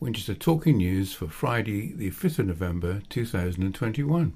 Winchester Talking News for Friday the 5th of November 2021.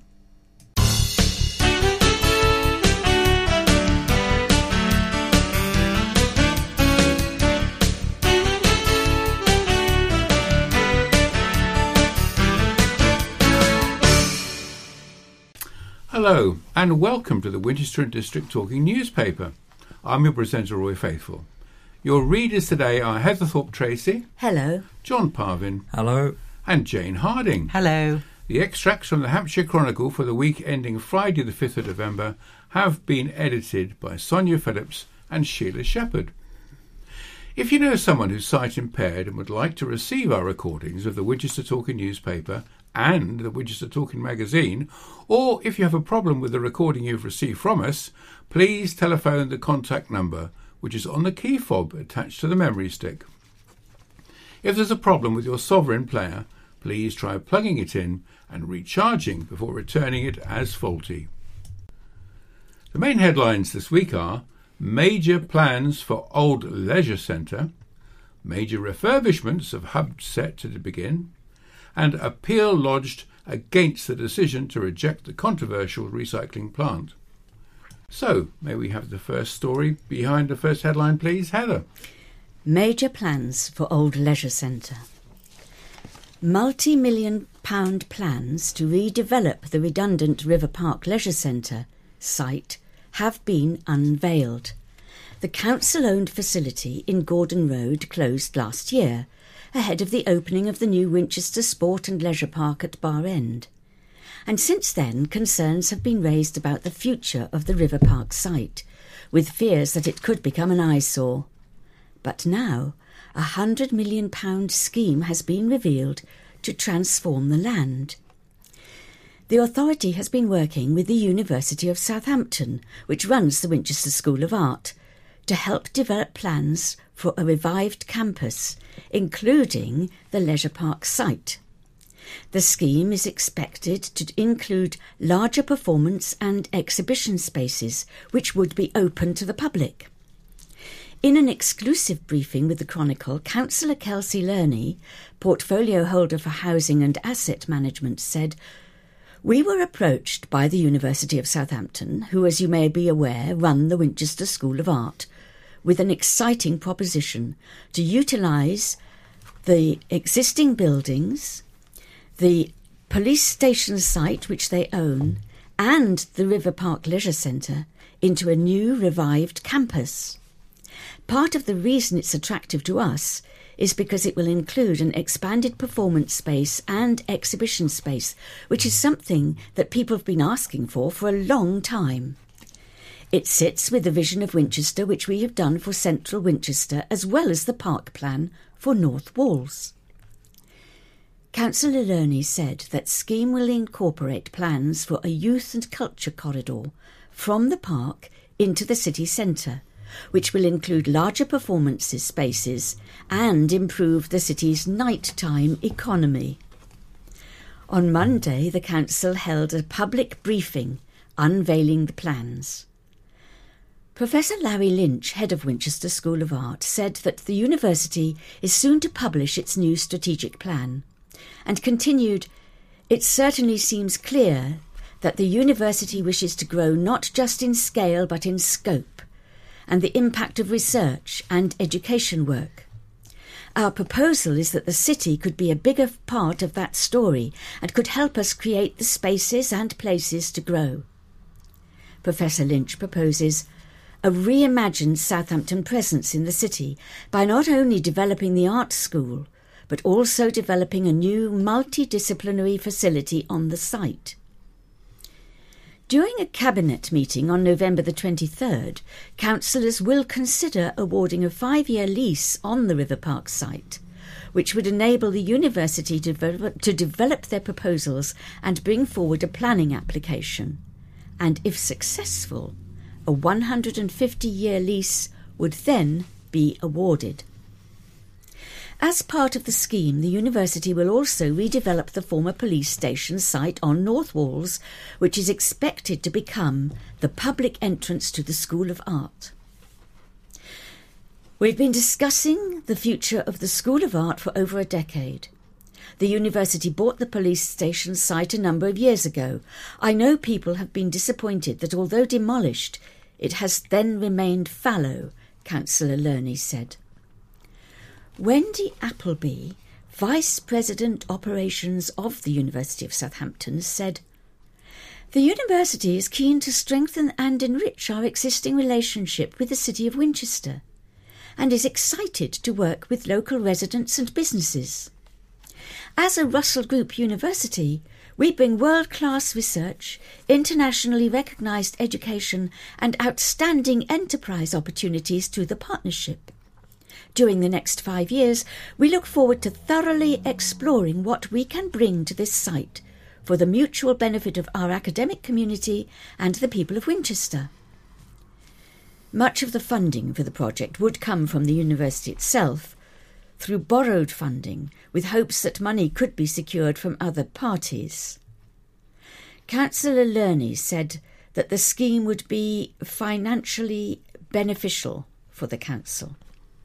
Hello and welcome to the Winchester and District Talking Newspaper. I'm your presenter Roy Faithful. Your readers today are Heather Thorpe-Tracy. Hello. John Parvin. Hello. And Jane Harding. Hello. The extracts from the Hampshire Chronicle for the week ending Friday the 5th of November have been edited by Sonia Phillips and Sheila Shepherd. If you know someone who's sight impaired and would like to receive our recordings of the Winchester Talking Newspaper and the Winchester Talking Magazine, or if you have a problem with the recording you've received from us, please telephone the contact number which is on the key fob attached to the memory stick. If there's a problem with your Sovereign player, please try plugging it in and recharging before returning it as faulty. The main headlines this week are major plans for Old Leisure Centre, major refurbishments of hub set to begin, and appeal lodged against the decision to reject the controversial recycling plant. So, may we have the first story behind the first headline, please, Heather? Major plans for Old Leisure Centre. Multi-million-pound plans to redevelop the redundant River Park Leisure Centre site have been unveiled. The council-owned facility in Gordon Road closed last year, ahead of the opening of the new Winchester Sport and Leisure Park at Bar End. And since then, concerns have been raised about the future of the River Park site, with fears that it could become an eyesore. But now, a £100 million scheme has been revealed to transform the land. The authority has been working with the University of Southampton, which runs the Winchester School of Art, to help develop plans for a revived campus, including the Leisure Park site. The scheme is expected to include larger performance and exhibition spaces, which would be open to the public. In an exclusive briefing with the Chronicle, Councillor Kelsey Lerney, portfolio holder for housing and asset management, said, "We were approached by the University of Southampton, who, as you may be aware, run the Winchester School of Art, with an exciting proposition to utilise the existing buildings, the police station site which they own, and the River Park Leisure Centre into a new revived campus. Part of the reason it's attractive to us is because it will include an expanded performance space and exhibition space, which is something that people have been asking for a long time. It sits with the vision of Winchester which we have done for Central Winchester, as well as the park plan for North Walls." Councillor Lerney said that scheme will incorporate plans for a youth and culture corridor from the park into the city centre, which will include larger performances spaces and improve the city's nighttime economy. On Monday, the council held a public briefing unveiling the plans. Professor Larry Lynch, head of Winchester School of Art, said that the university is soon to publish its new strategic plan, and continued, "It certainly seems clear that the university wishes to grow not just in scale but in scope, and the impact of research and education work. Our proposal is that the city could be a bigger part of that story and could help us create the spaces and places to grow." Professor Lynch proposes a reimagined Southampton presence in the city by not only developing the art school, but also developing a new multidisciplinary facility on the site. During a cabinet meeting on November the 23rd, councillors will consider awarding a 5-year lease on the River Park site, which would enable the university to develop their proposals and bring forward a planning application. And if successful, a 150-year lease would then be awarded. As part of the scheme, the university will also redevelop the former police station site on North Walls, which is expected to become the public entrance to the School of Art. We've been discussing the future of the School of Art for over a decade, The university bought the police station site a number of years ago. I know people have been disappointed that although demolished, it has then remained fallow, Councillor Lerney said. Wendy Appleby, Vice President Operations of the University of Southampton, said, "The university is keen to strengthen and enrich our existing relationship with the City of Winchester and is excited to work with local residents and businesses. As a Russell Group university, we bring world-class research, internationally recognised education and outstanding enterprise opportunities to the partnership. During the next 5 years, we look forward to thoroughly exploring what we can bring to this site for the mutual benefit of our academic community and the people of Winchester." Much of the funding for the project would come from the university itself through borrowed funding, with hopes that money could be secured from other parties. Councillor Lerney said that the scheme would be financially beneficial for the council.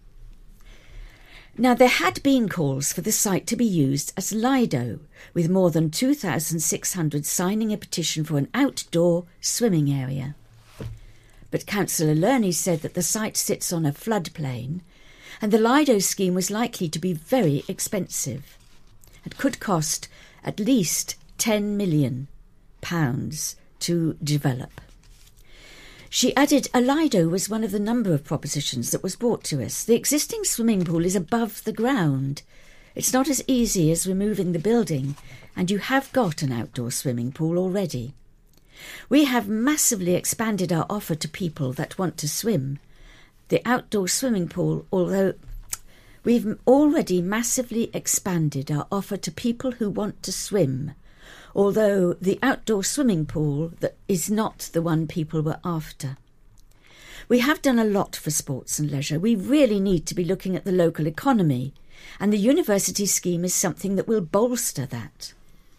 Now, there had been calls for the site to be used as Lido, with more than 2,600 signing a petition for an outdoor swimming area. But Councillor Lerney said that the site sits on a floodplain and the Lido scheme was likely to be very expensive. It could cost at least £10 million to develop. She added a Lido was one of the number of propositions that was brought to us. The existing swimming pool is above the ground. It's not as easy as removing the building, and you have got an outdoor swimming pool already. We have massively expanded our offer to people that want to swim. The outdoor swimming pool, although we've already massively expanded our offer to people who want to swim, although the outdoor swimming pool that is not the one people were after. We have done a lot for sports and leisure. We really need to be looking at the local economy, and the university scheme is something that will bolster that.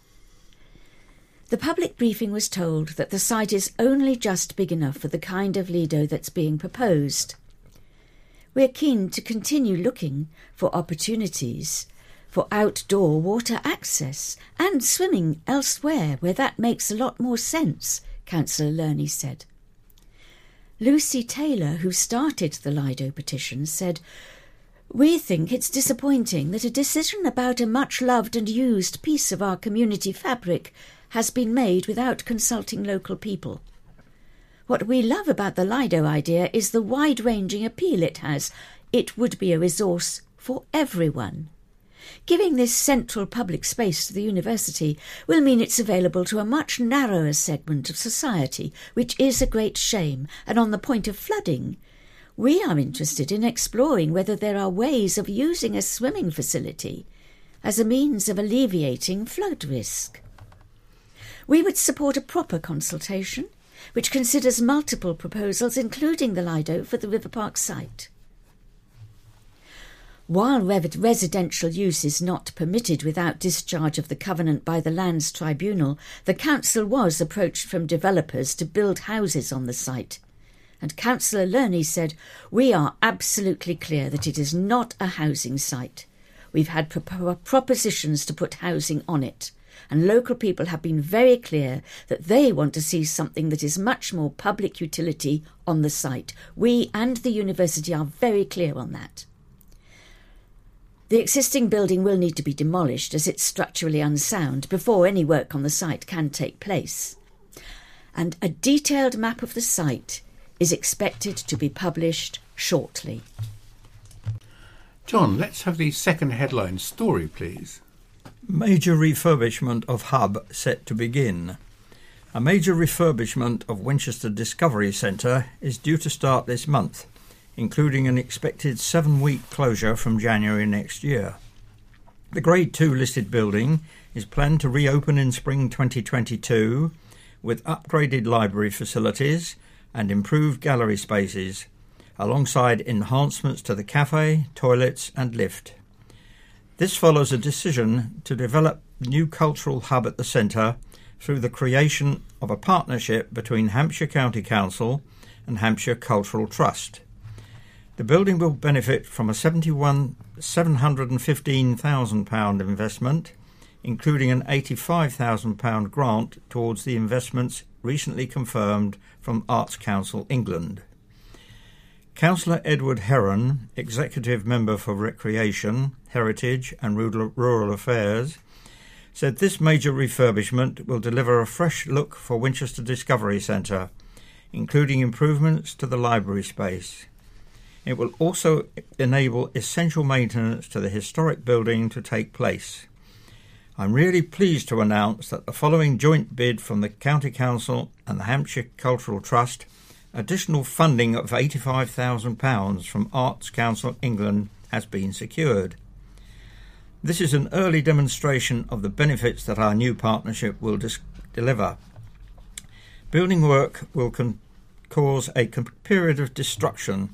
The public briefing was told that the site is only just big enough for the kind of Lido that's being proposed. We're keen to continue looking for opportunities for outdoor water access and swimming elsewhere where that makes a lot more sense, Councillor Lerney said. Lucy Taylor, who started the Lido petition, said, "We think it's disappointing that a decision about a much-loved and used piece of our community fabric has been made without consulting local people. What we love about the Lido idea is the wide-ranging appeal it has. It would be a resource for everyone. Giving this central public space to the university will mean it's available to a much narrower segment of society, which is a great shame. And on the point of flooding, we are interested in exploring whether there are ways of using a swimming facility as a means of alleviating flood risk. We would support a proper consultation which considers multiple proposals, including the Lido, for the River Park site. While residential use is not permitted without discharge of the covenant by the Lands Tribunal, the council was approached from developers to build houses on the site. And Councillor Lerney said, "We are absolutely clear that it is not a housing site. We've had propositions to put housing on it, and local people have been very clear that they want to see something that is much more public utility on the site. We and the university are very clear on that. The existing building will need to be demolished as it's structurally unsound before any work on the site can take place. And a detailed map of the site is expected to be published shortly." John, let's have the second headline story, please. Major refurbishment of hub set to begin. A major refurbishment of Winchester Discovery Centre is due to start this month, including an expected 7-week closure from January next year. The Grade 2 listed building is planned to reopen in spring 2022 with upgraded library facilities and improved gallery spaces, alongside enhancements to the cafe, toilets and lift. This follows a decision to develop a new cultural hub at the centre through the creation of a partnership between Hampshire County Council and Hampshire Cultural Trust. The building will benefit from a £715,000 investment, including an £85,000 grant towards the investments recently confirmed from Arts Council England. Councillor Edward Heron, Executive Member for Recreation, Heritage and Rural Affairs, said this major refurbishment will deliver a fresh look for Winchester Discovery Centre, including improvements to the library space. It will also enable essential maintenance to the historic building to take place. I'm really pleased to announce that the following joint bid from the County Council and the Hampshire Cultural Trust, additional funding of £85,000 from Arts Council England has been secured. This is an early demonstration of the benefits that our new partnership will deliver. Building work will cause a period of disruption,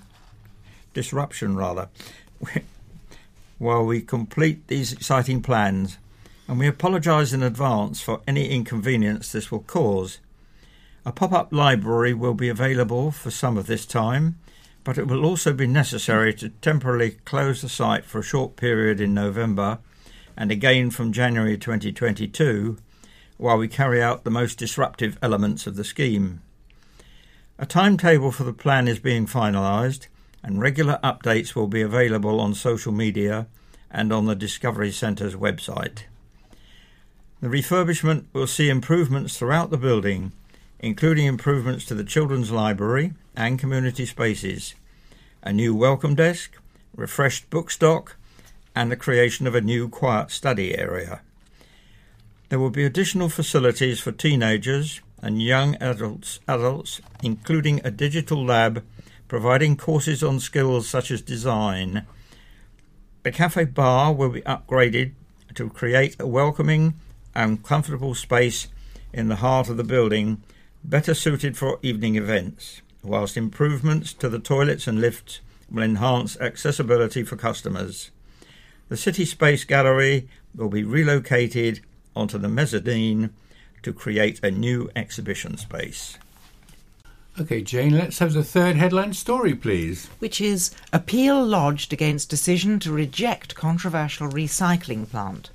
while we complete these exciting plans, and we apologise in advance for any inconvenience this will cause. A pop-up library will be available for some of this time, but it will also be necessary to temporarily close the site for a short period in November and again from January 2022, while we carry out the most disruptive elements of the scheme. A timetable for the plan is being finalised, and regular updates will be available on social media and on the Discovery Centre's website. The refurbishment will see improvements throughout the building, including improvements to the children's library and community spaces, a new welcome desk, refreshed book stock, and the creation of a new quiet study area. There will be additional facilities for teenagers and young adults, including a digital lab providing courses on skills such as design. The cafe bar will be upgraded to create a welcoming and comfortable space in the heart of the building, better suited for evening events, whilst improvements to the toilets and lifts will enhance accessibility for customers. The City Space Gallery will be relocated onto the mezzanine to create a new exhibition space. OK, Jane, let's have the third headline story, please. Which is Appeal Lodged Against Decision to Reject Controversial Recycling Plant.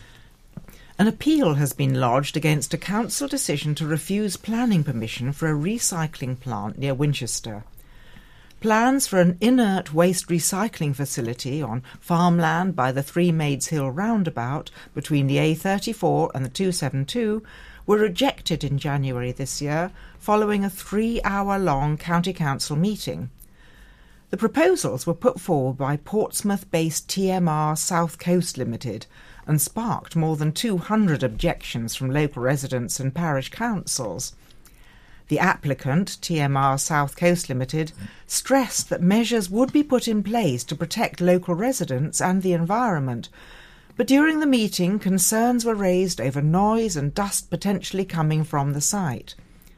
An appeal has been lodged against a council decision to refuse planning permission for a recycling plant near Winchester. Plans for an inert waste recycling facility on farmland by the Three Maids Hill roundabout between the A34 and the 272 were rejected in January this year following a 3-hour-long County Council meeting. The proposals were put forward by Portsmouth-based TMR South Coast Limited and sparked more than 200 objections from local residents and parish councils. The applicant, TMR South Coast Limited, stressed that measures would be put in place to protect local residents and the environment, but during the meeting concerns were raised over noise and dust potentially coming from the site.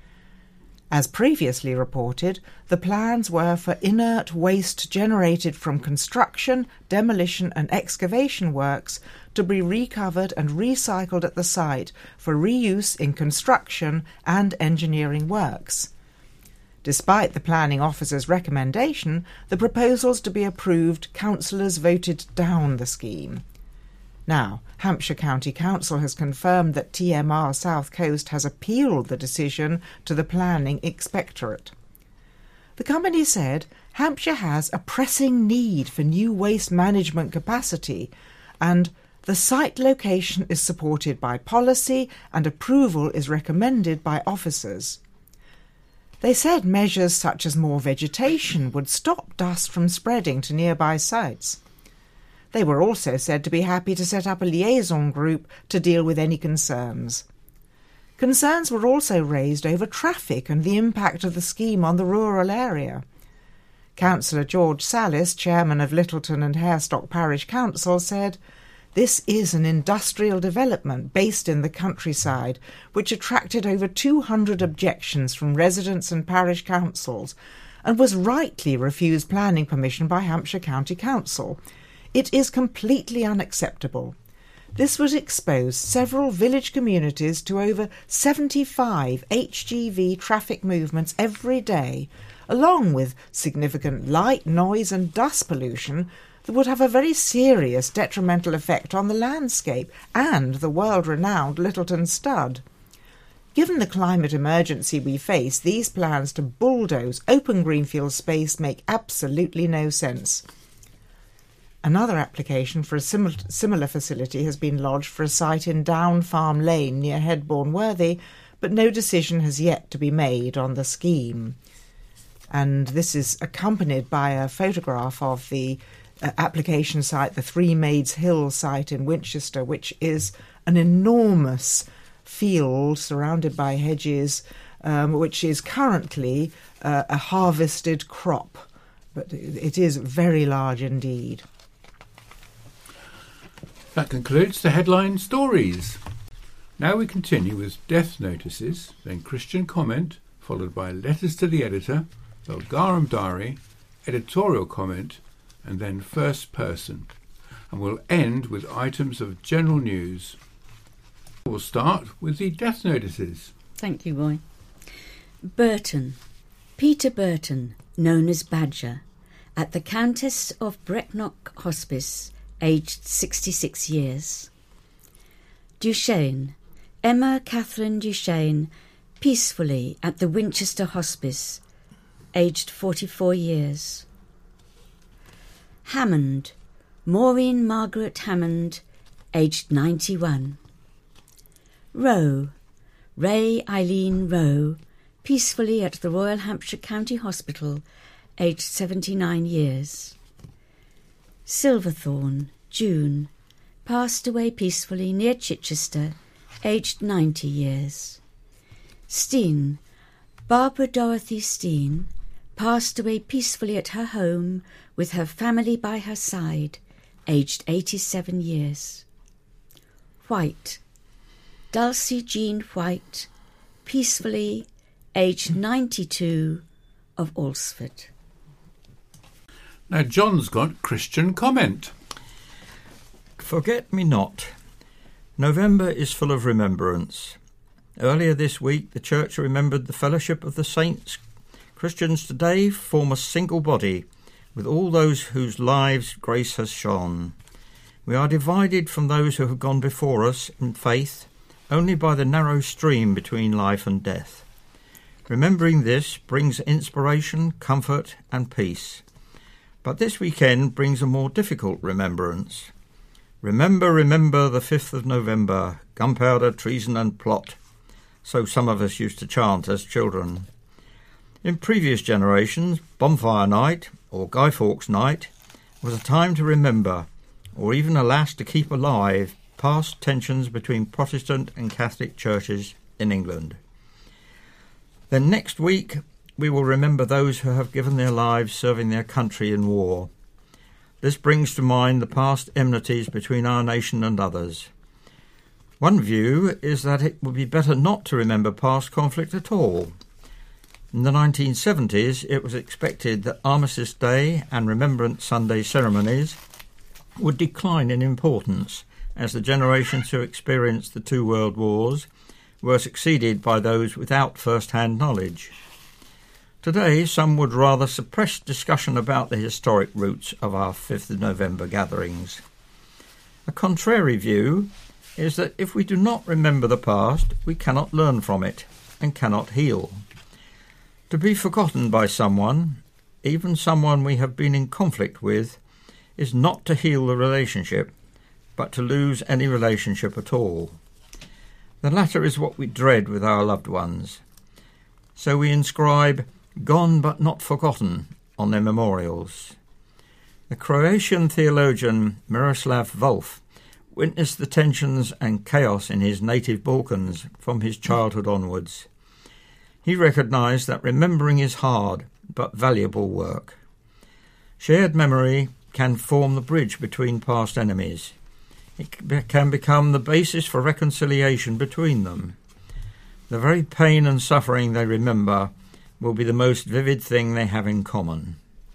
As previously reported, the plans were for inert waste generated from construction, demolition and excavation works to be recovered and recycled at the site for reuse in construction and engineering works. Despite the planning officer's recommendation, the proposals to be approved, councillors voted down the scheme. Now, Hampshire County Council has confirmed that TMR South Coast has appealed the decision to the Planning Inspectorate. The company said Hampshire has a pressing need for new waste management capacity and the site location is supported by policy and approval is recommended by officers. They said measures such as more vegetation would stop dust from spreading to nearby sites. They were also said to be happy to set up a liaison group to deal with any concerns. Concerns were also raised over traffic and the impact of the scheme on the rural area. Councillor George Sallis, chairman of Littleton and Harestock Parish Council, said, "This is an industrial development based in the countryside, which attracted over 200 objections from residents and parish councils, and was rightly refused planning permission by Hampshire County Council. It is completely unacceptable. This would expose several village communities to over 75 HGV traffic movements every day, along with significant light, noise and dust pollution that would have a very serious detrimental effect on the landscape and the world-renowned Littleton Stud. Given the climate emergency we face, these plans to bulldoze open greenfield space make absolutely no sense. Another application for a similar facility has been lodged for a site in Down Farm Lane near Headbourne Worthy, but no decision has yet to be made on the scheme. And this is accompanied by a photograph of the application site, the Three Maids Hill site in Winchester, which is an enormous field surrounded by hedges, which is currently a harvested crop, but it is very large indeed. That concludes the headline stories. Now we continue with death notices, then Christian comment, followed by letters to the editor, the Garum Diary, editorial comment, and then first person. And we'll end with items of general news. We'll start with the death notices. Thank you, Roy. Burton. Peter Burton, known as Badger, at the Countess of Brecknock Hospice, aged 66 years. Duchesne. Emma Catherine Duchesne, peacefully at the Winchester Hospice, aged 44 years. Hammond. Maureen Margaret Hammond, aged 91. Rowe. Ray Eileen Rowe, peacefully at the Royal Hampshire County Hospital, aged 79 years. Silverthorne, June, passed away peacefully near Chichester, aged 90 years. Steen, Barbara Dorothy Steen, passed away peacefully at her home with her family by her side, aged 87 years. White, Dulcie Jean White, peacefully, aged 92, of Alresford. Now John's got Christian comment. Forget me not. November is full of remembrance. Earlier this week the Church remembered the Fellowship of the Saints. Christians today form a single body, with all those whose lives grace has shone. We are divided from those who have gone before us in faith only by the narrow stream between life and death. Remembering this brings inspiration, comfort and peace. But this weekend brings a more difficult remembrance. Remember, remember the 5th of November, gunpowder, treason and plot. So some of us used to chant as children. In previous generations, Bonfire Night, or Guy Fawkes Night, was a time to remember, or even alas to keep alive, past tensions between Protestant and Catholic churches in England. Then next week we will remember those who have given their lives serving their country in war. This brings to mind the past enmities between our nation and others. One view is that it would be better not to remember past conflict at all. In the 1970s, it was expected that Armistice Day and Remembrance Sunday ceremonies would decline in importance as the generations who experienced the two world wars were succeeded by those without first-hand knowledge. Today, some would rather suppress discussion about the historic roots of our 5th of November gatherings. A contrary view is that if we do not remember the past, we cannot learn from it and cannot heal. To be forgotten by someone, even someone we have been in conflict with, is not to heal the relationship, but to lose any relationship at all. The latter is what we dread with our loved ones. So we inscribe "Gone but not forgotten" on their memorials. The Croatian theologian Miroslav Volf witnessed the tensions and chaos in his native Balkans from his childhood onwards. He recognised that remembering is hard but valuable work. Shared memory can form the bridge between past enemies. It can become the basis for reconciliation between them. The very pain and suffering they remember will be the most vivid thing they have in common.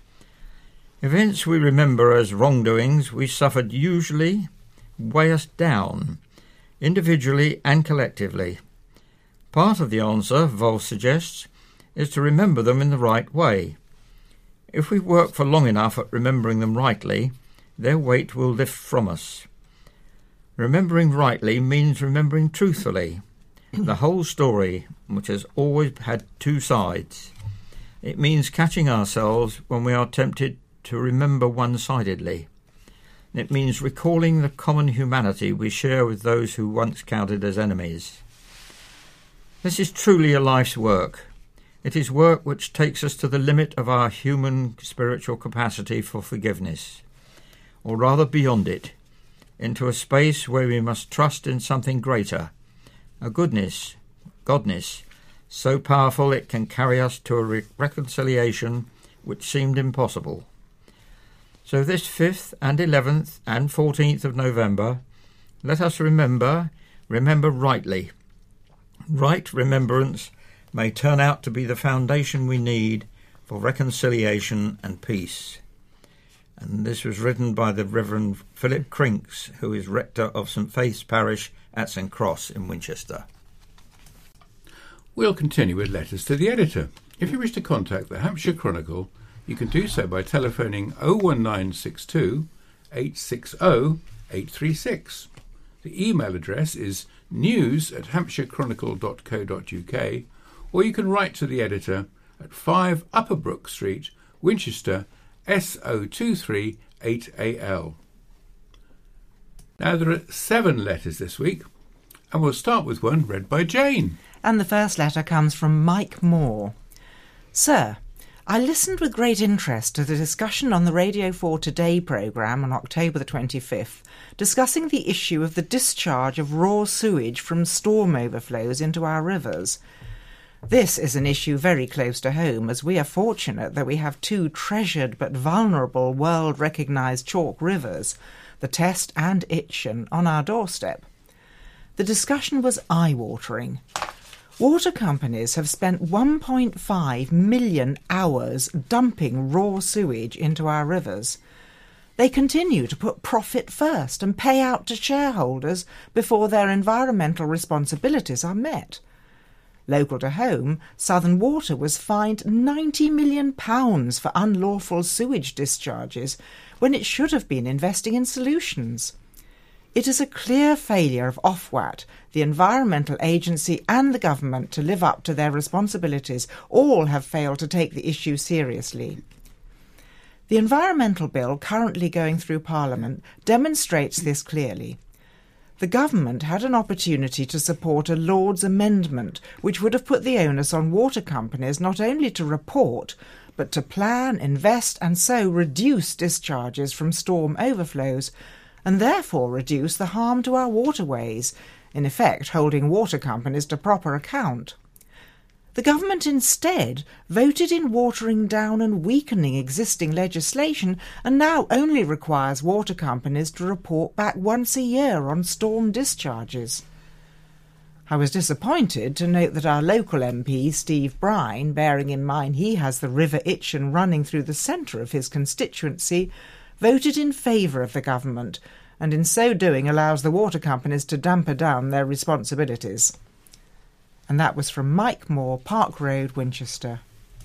Events we remember as wrongdoings we suffered usually weigh us down, individually and collectively. Part of the answer, Volf suggests, is to remember them in the right way. If we work for long enough at remembering them rightly, their weight will lift from us. Remembering rightly means remembering truthfully the whole story, which has always had two sides. It means catching ourselves when we are tempted to remember one-sidedly. It means recalling the common humanity we share with those who once counted as enemies. This is truly a life's work. It is work which takes us to the limit of our human spiritual capacity for forgiveness, or rather beyond it, into a space where we must trust in something greater, a goodness, godness, so powerful it can carry us to a reconciliation which seemed impossible. So this 5th and 11th and 14th of November, let us remember rightly. Right remembrance may turn out to be the foundation we need for reconciliation and peace. And this was written by the Reverend Philip Crinks, who is rector of St Faith's Parish at St Cross in Winchester. We'll continue with letters to the editor. If you wish to contact the Hampshire Chronicle, you can do so by telephoning 01962 860 836. The email address is news@hampshirechronicle.co.uk, or you can write to the editor at 5 Upper Brook Street, Winchester, SO23 8AL. Now there are 7 letters this week, and we'll start with one read by Jane. And the first letter comes from Mike Moore. Sir, I listened with great interest to the discussion on the Radio 4 Today programme on October the 25th, discussing the issue of the discharge of raw sewage from storm overflows into our rivers. This is an issue very close to home, as we are fortunate that we have 2 treasured but vulnerable world-recognised chalk rivers, the Test and Itchen, on our doorstep. The discussion was eye-watering. Water companies have spent 1.5 million hours dumping raw sewage into our rivers. They continue to put profit first and pay out to shareholders before their environmental responsibilities are met. Local to home, Southern Water was fined £90 million for unlawful sewage discharges when it should have been investing in solutions. It is a clear failure of Ofwat, the Environmental Agency and the government to live up to their responsibilities. All have failed to take the issue seriously. The Environmental Bill currently going through Parliament demonstrates this clearly. The government had an opportunity to support a Lord's amendment which would have put the onus on water companies not only to report, but to plan, invest and so reduce discharges from storm overflows, and therefore reduce the harm to our waterways, in effect holding water companies to proper account. The government instead voted in watering down and weakening existing legislation, and now only requires water companies to report back once a year on storm discharges. I was disappointed to note that our local MP, Steve Brine, bearing in mind he has the River Itchen running through the centre of his constituency, voted in favour of the government, and in so doing allows the water companies to damper down their responsibilities. And that was from Mike Moore, Park Road, Winchester.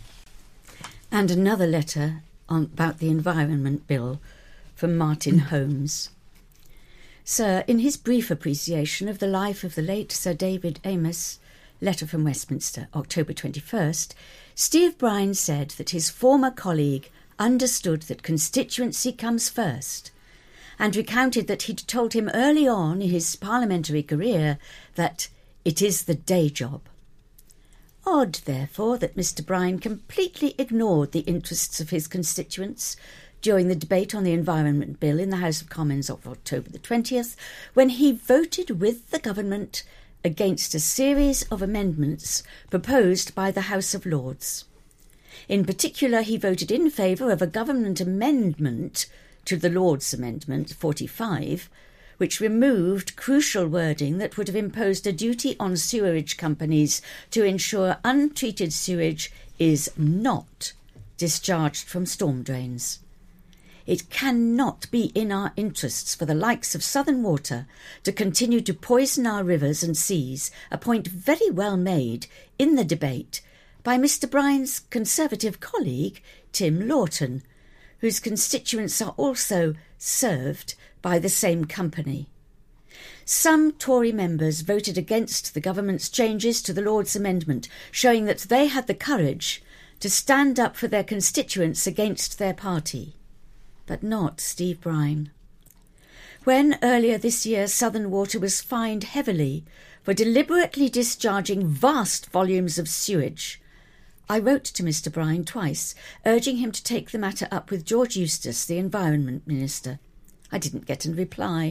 And another letter about the Environment Bill from Martin Holmes. Sir, in his brief appreciation of the life of the late Sir David Amess, letter from Westminster, October 21st, Steve Brine said that his former colleague understood that constituency comes first, and recounted that he'd told him early on in his parliamentary career that it is the day job. Odd, therefore, that Mr. Brine completely ignored the interests of his constituents during the debate on the Environment Bill in the House of Commons of October the 20th, when he voted with the government against a series of amendments proposed by the House of Lords. In particular, he voted in favour of a government amendment to the Lords Amendment 45, which removed crucial wording that would have imposed a duty on sewerage companies to ensure untreated sewage is not discharged from storm drains. It cannot be in our interests for the likes of Southern Water to continue to poison our rivers and seas, a point very well made in the debate by Mr Bryan's Conservative colleague Tim Lawton, whose constituents are also served by the same company. Some Tory members voted against the government's changes to the Lords' Amendment, showing that they had the courage to stand up for their constituents against their party. But not Steve Bryan. When earlier this year Southern Water was fined heavily for deliberately discharging vast volumes of sewage, I wrote to Mr Bryan twice, urging him to take the matter up with George Eustice, the Environment Minister. I didn't get a reply.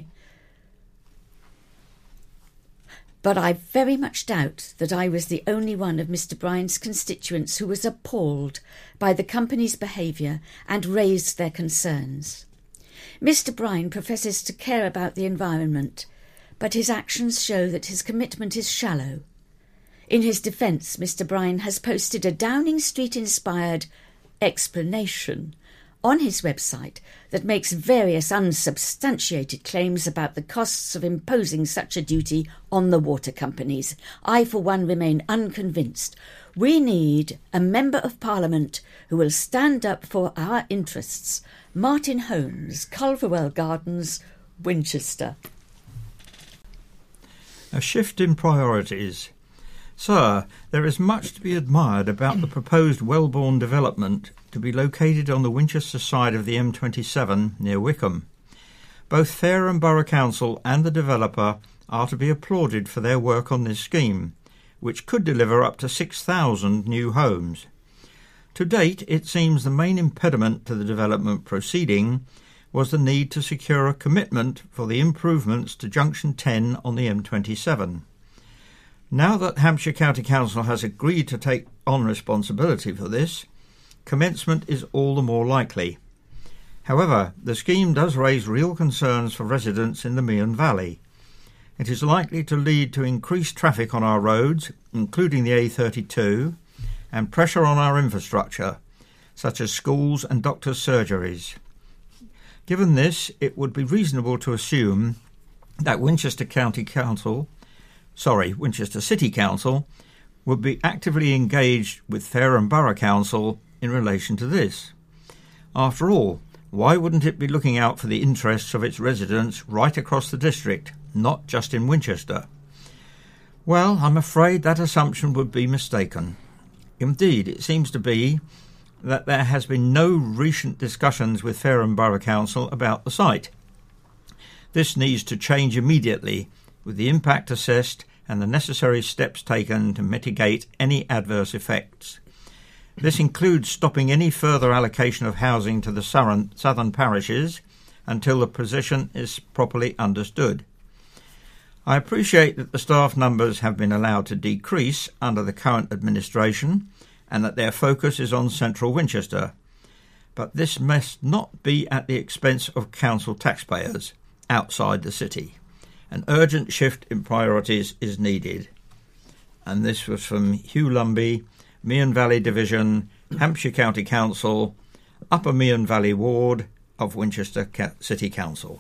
But I very much doubt that I was the only one of Mr Bryan's constituents who was appalled by the company's behaviour and raised their concerns. Mr Bryan professes to care about the environment, but his actions show that his commitment is shallow. In his defence, Mr Bryan has posted a Downing Street-inspired explanation on his website that makes various unsubstantiated claims about the costs of imposing such a duty on the water companies. I, for one, remain unconvinced. We need a Member of Parliament who will stand up for our interests. Martin Holmes, Culverwell Gardens, Winchester. A shift in priorities. Sir, there is much to be admired about the proposed Wellbourne development to be located on the Winchester side of the M27 near Wickham. Both Fareham Borough Council and the developer are to be applauded for their work on this scheme, which could deliver up to 6,000 new homes. To date, it seems the main impediment to the development proceeding was the need to secure a commitment for the improvements to Junction 10 on the M27. Now that Hampshire County Council has agreed to take on responsibility for this, commencement is all the more likely. However, the scheme does raise real concerns for residents in the Meon Valley. It is likely to lead to increased traffic on our roads, including the A32, and pressure on our infrastructure, such as schools and doctors' surgeries. Given this, it would be reasonable to assume that Winchester City Council would be actively engaged with Fareham Borough Council in relation to this. After all, why wouldn't it be looking out for the interests of its residents right across the district, not just in Winchester? Well, I'm afraid that assumption would be mistaken. Indeed, it seems to be that there has been no recent discussions with Fareham Borough Council about the site. This needs to change immediately, with the impact assessed and the necessary steps taken to mitigate any adverse effects. This includes stopping any further allocation of housing to the southern parishes until the position is properly understood. I appreciate that the staff numbers have been allowed to decrease under the current administration and that their focus is on central Winchester, but this must not be at the expense of council taxpayers outside the city. An urgent shift in priorities is needed. And this was from Hugh Lumby, Meon Valley Division, Hampshire County Council, Upper Meon Valley Ward of Winchester City Council.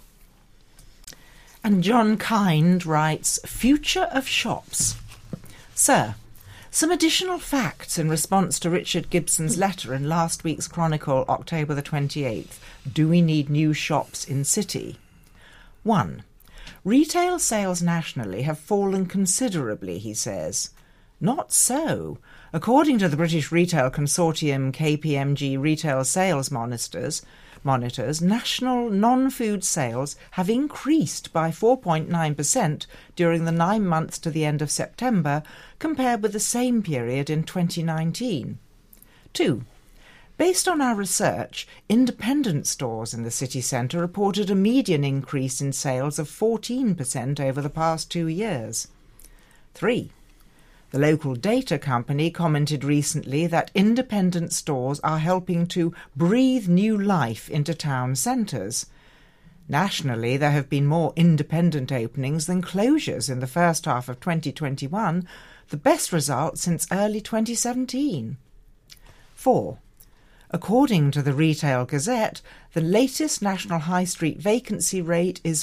And John Kind writes, Future of Shops. Sir, some additional facts in response to Richard Gibson's letter in last week's Chronicle, October the 28th. Do we need new shops in city? 1. Retail sales nationally have fallen considerably, he says. Not so. According to the British Retail Consortium KPMG Retail Sales Monitors, national non-food sales have increased by 4.9% during the 9 months to the end of September, compared with the same period in 2019. 2. Based on our research, independent stores in the city centre reported a median increase in sales of 14% over the past 2 years. 3. The local data company commented recently that independent stores are helping to breathe new life into town centres. Nationally, there have been more independent openings than closures in the first half of 2021, the best result since early 2017. 4. According to the Retail Gazette, the latest national high street vacancy rate is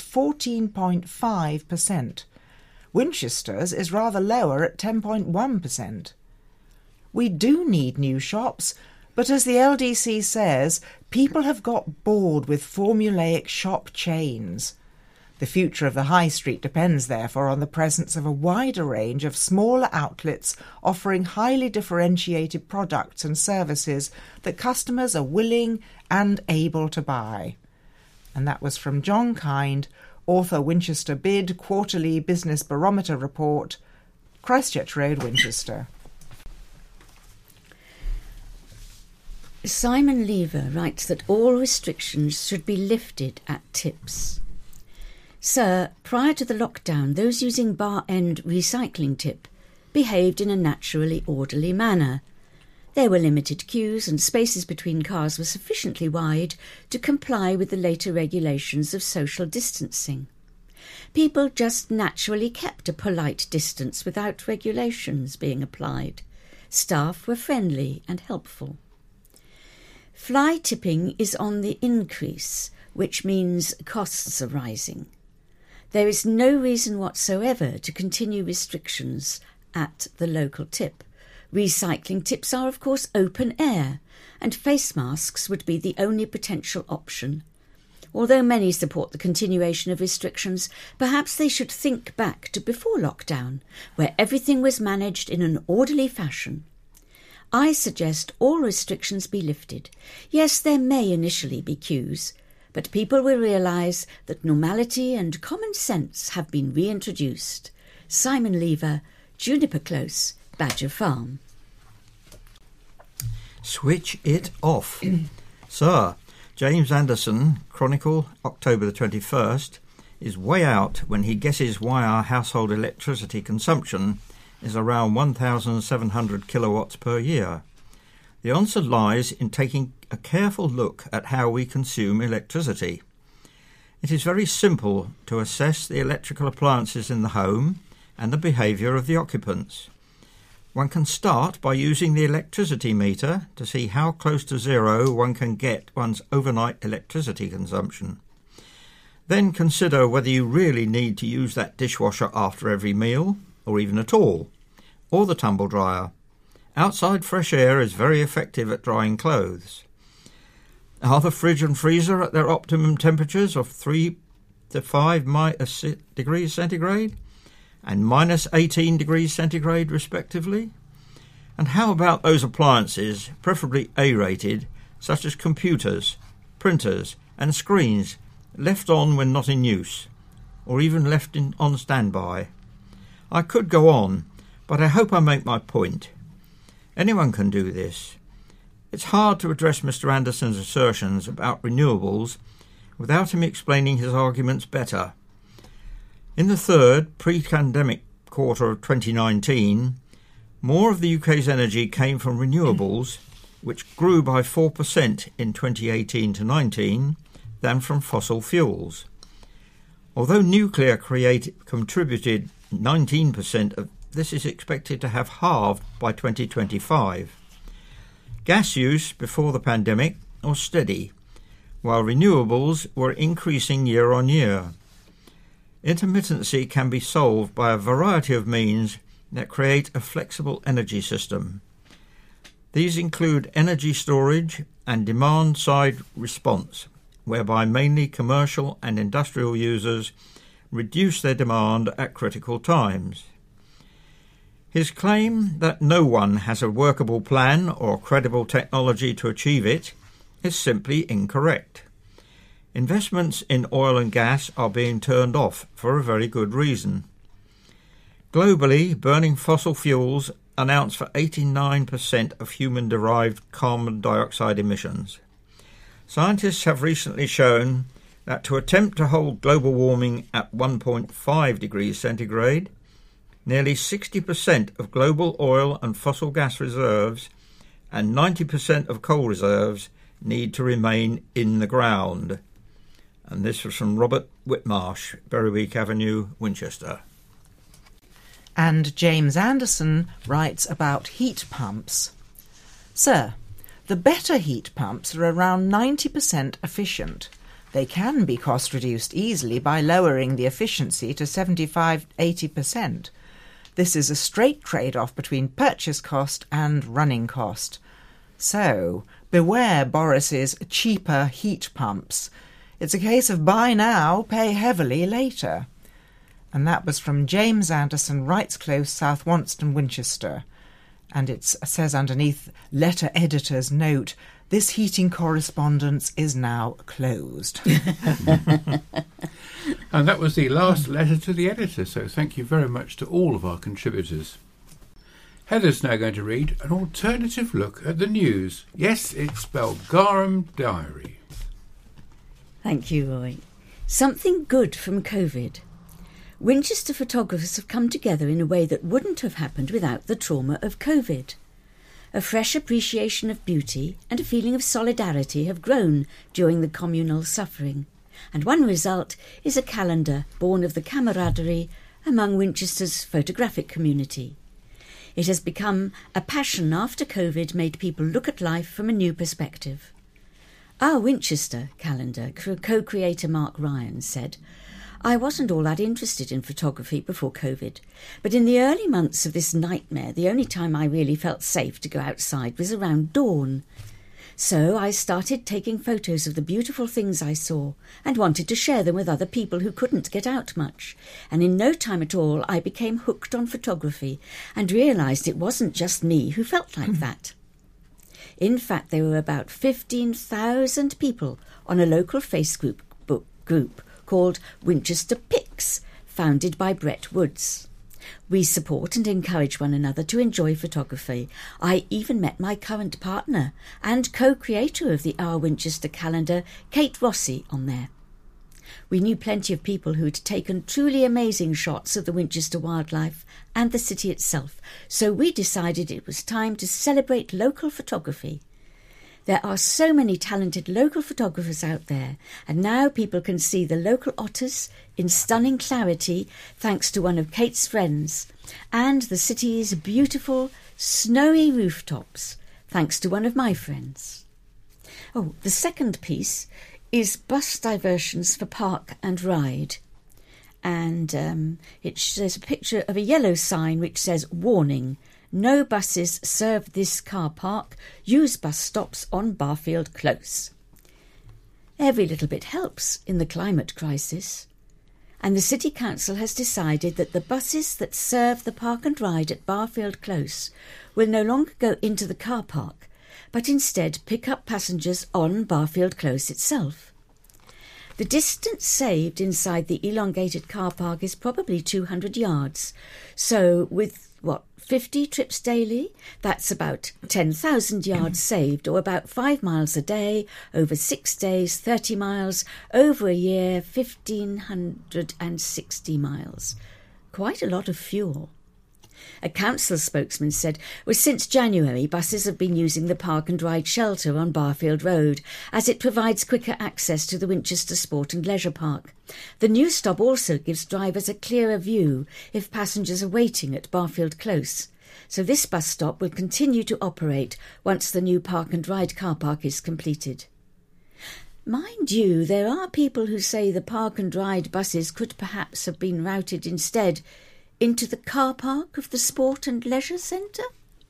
14.5%. Winchester's is rather lower at 10.1%. we do need new shops, but as the LDC says, people have got bored with formulaic shop chains. The future of the high street depends, therefore, on the presence of a wider range of smaller outlets offering highly differentiated products and services that customers are willing and able to buy. And that was from John Kind, author, Winchester Bid, Quarterly Business Barometer Report, Christchurch Road, Winchester. Simon Lever writes that all restrictions should be lifted at tips. Sir, prior to the lockdown, those using Bar End recycling tip behaved in a naturally orderly manner. There were limited queues and spaces between cars were sufficiently wide to comply with the later regulations of social distancing. People just naturally kept a polite distance without regulations being applied. Staff were friendly and helpful. Fly tipping is on the increase, which means costs are rising. There is no reason whatsoever to continue restrictions at the local tip. Recycling tips are, of course, open air, and face masks would be the only potential option. Although many support the continuation of restrictions, perhaps they should think back to before lockdown, where everything was managed in an orderly fashion. I suggest all restrictions be lifted. Yes, there may initially be queues, but people will realise that normality and common sense have been reintroduced. Simon Lever, Juniper Close, Badger Farm. Switch it off. Sir, James Anderson, Chronicle, October the 21st, is way out when he guesses why our household electricity consumption is around 1,700 kilowatts per year. The answer lies in taking a careful look at how we consume electricity. It is very simple to assess the electrical appliances in the home and the behaviour of the occupants. One can start by using the electricity meter to see how close to zero one can get one's overnight electricity consumption. Then consider whether you really need to use that dishwasher after every meal, or even at all, or the tumble dryer. Outside fresh air is very effective at drying clothes. Are the fridge and freezer at their optimum temperatures of 3 to 5 degrees centigrade and minus 18 degrees centigrade respectively? And how about those appliances, preferably A-rated, such as computers, printers and screens, left on when not in use, or even left on standby? I could go on, but I hope I make my point. Anyone can do this. It's hard to address Mr. Anderson's assertions about renewables without him explaining his arguments better. In the third pre-pandemic quarter of 2019, more of the UK's energy came from renewables, which grew by 4% in 2018 to 19, than from fossil fuels. Although nuclear contributed 19% of this, is expected to have halved by 2025. Gas use before the pandemic was steady, while renewables were increasing year on year. Intermittency can be solved by a variety of means that create a flexible energy system. These include energy storage and demand-side response, whereby mainly commercial and industrial users reduce their demand at critical times. His claim that no one has a workable plan or credible technology to achieve it is simply incorrect. Investments in oil and gas are being turned off for a very good reason. Globally, burning fossil fuels accounts for 89% of human-derived carbon dioxide emissions. Scientists have recently shown that to attempt to hold global warming at 1.5 degrees centigrade, nearly 60% of global oil and fossil gas reserves and 90% of coal reserves need to remain in the ground. And this was from Robert Whitmarsh, Berwick Avenue, Winchester. And James Anderson writes about heat pumps. Sir, the better heat pumps are around 90% efficient. They can be cost reduced easily by lowering the efficiency to 75-80%. This is a straight trade-off between purchase cost and running cost. So, beware Boris's cheaper heat pumps. It's a case of buy now, pay heavily later. And that was from James Anderson, Wrights Close, South Wonston, Winchester. And it says underneath, letter editor's note, this heating correspondence is now closed. And that was the last letter to the editor, so thank you very much to all of our contributors. Heather's now going to read an alternative look at the news. Yes, it's spelled Garum Diary. Thank you, Roy. Something good from COVID. Winchester photographers have come together in a way that wouldn't have happened without the trauma of COVID. A fresh appreciation of beauty and a feeling of solidarity have grown during the communal suffering, and one result is a calendar born of the camaraderie among Winchester's photographic community. It has become a passion after COVID made people look at life from a new perspective. Our Winchester calendar co-creator Mark Ryan said, I wasn't all that interested in photography before COVID, but in the early months of this nightmare, the only time I really felt safe to go outside was around dawn. So I started taking photos of the beautiful things I saw and wanted to share them with other people who couldn't get out much. And in no time at all, I became hooked on photography and realised it wasn't just me who felt like that. In fact, there were about 15,000 people on a local Facebook group called Winchester Pics, founded by Brett Woods. We support and encourage one another to enjoy photography. I even met my current partner and co-creator of the Our Winchester calendar, Kate Rossi, on there. We knew plenty of people who had taken truly amazing shots of the Winchester wildlife and the city itself, so we decided it was time to celebrate local photography. There are so many talented local photographers out there, and now people can see the local otters in stunning clarity thanks to one of Kate's friends, and the city's beautiful snowy rooftops thanks to one of my friends. Oh, the second piece is bus diversions for park and ride. And there's a picture of a yellow sign which says, warning, no buses serve this car park. Use bus stops on Barfield Close. Every little bit helps in the climate crisis. And the City Council has decided that the buses that serve the park and ride at Barfield Close will no longer go into the car park, but instead pick up passengers on Barfield Close itself. The distance saved inside the elongated car park is probably 200 yards. So with, 50 trips daily? That's about 10,000 yards saved, or about 5 miles a day, over 6 days, 30 miles, over a year, 1,560 miles. Quite a lot of fuel. A council spokesman said, well, since January, buses have been using the park and ride shelter on Barfield Road, as it provides quicker access to the Winchester Sport and Leisure Park. The new stop also gives drivers a clearer view if passengers are waiting at Barfield Close. So this bus stop will continue to operate once the new park and ride car park is completed. Mind you, there are people who say the park and ride buses could perhaps have been routed instead into the car park of the Sport and Leisure Centre?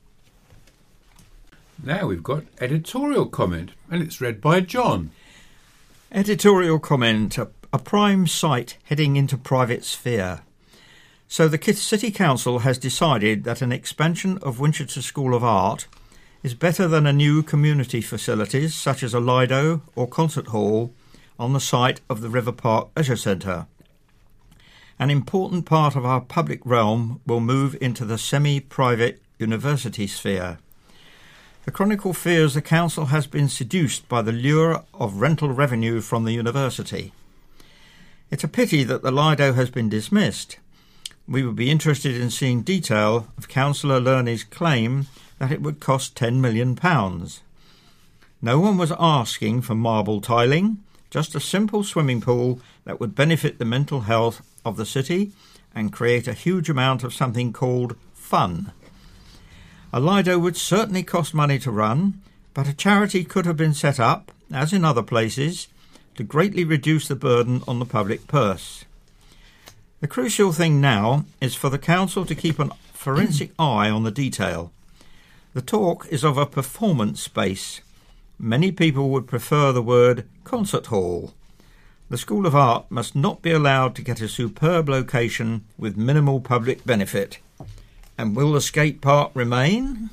Now we've got editorial comment, and it's read by John. Editorial comment, a prime site heading into private sphere. So the City Council has decided that an expansion of Winchester School of Art is better than a new community facilities such as a Lido or concert hall on the site of the River Park Leisure Centre. An important part of our public realm will move into the semi-private university sphere. The Chronicle fears the council has been seduced by the lure of rental revenue from the university. It's a pity that the Lido has been dismissed. We would be interested in seeing detail of Councillor Lerney's claim that it would cost £10 million. No one was asking for marble tiling, just a simple swimming pool that would benefit the mental health of the city and create a huge amount of something called fun. A Lido would certainly cost money to run, but a charity could have been set up, as in other places, to greatly reduce the burden on the public purse. The crucial thing now is for the council to keep a forensic eye on the detail. The talk is of a performance space. Many people would prefer the word concert hall. The School of Art must not be allowed to get a superb location with minimal public benefit. And will the skate park remain?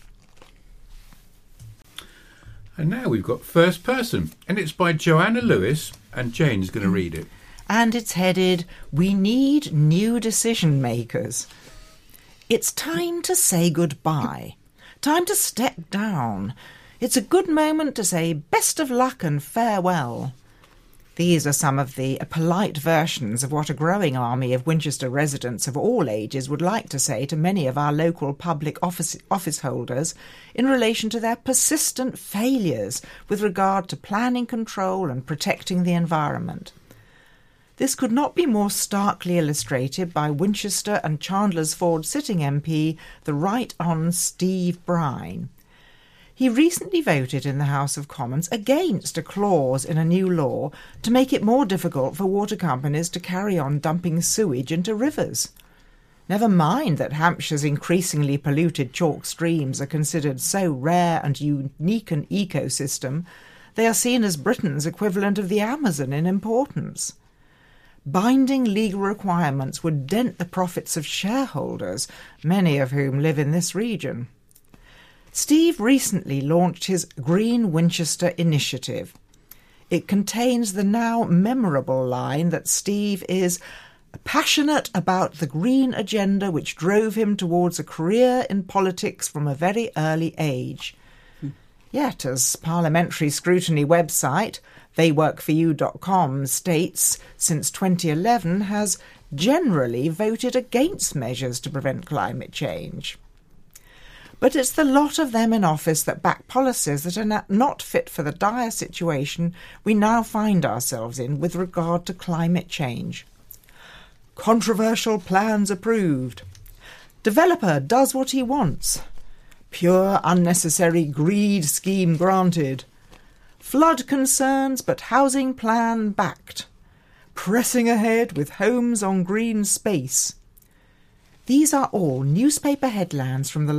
And now we've got First Person, and it's by Joanna Lewis, and Jane's going to read it. And it's headed, "We Need New Decision Makers." It's time to say goodbye. Time to step down. It's a good moment to say best of luck and farewell. These are some of the polite versions of what a growing army of Winchester residents of all ages would like to say to many of our local public office holders in relation to their persistent failures with regard to planning control and protecting the environment. This could not be more starkly illustrated by Winchester and Chandlersford sitting MP, the Right Hon. Steve Brine. He recently voted in the House of Commons against a clause in a new law to make it more difficult for water companies to carry on dumping sewage into rivers. Never mind that Hampshire's increasingly polluted chalk streams are considered so rare and unique an ecosystem, they are seen as Britain's equivalent of the Amazon in importance. Binding legal requirements would dent the profits of shareholders, many of whom live in this region. Steve recently launched his Green Winchester initiative. It contains the now memorable line that Steve is passionate about the green agenda which drove him towards a career in politics from a very early age. Yet, as parliamentary scrutiny website theyworkforyou.com states, since 2011 has generally voted against measures to prevent climate change. But it's the lot of them in office that back policies that are not fit for the dire situation we now find ourselves in with regard to climate change. Controversial plans approved. Developer does what he wants. Pure unnecessary greed scheme granted. Flood concerns but housing plan backed. Pressing ahead with homes on green space. These are all newspaper headlines from the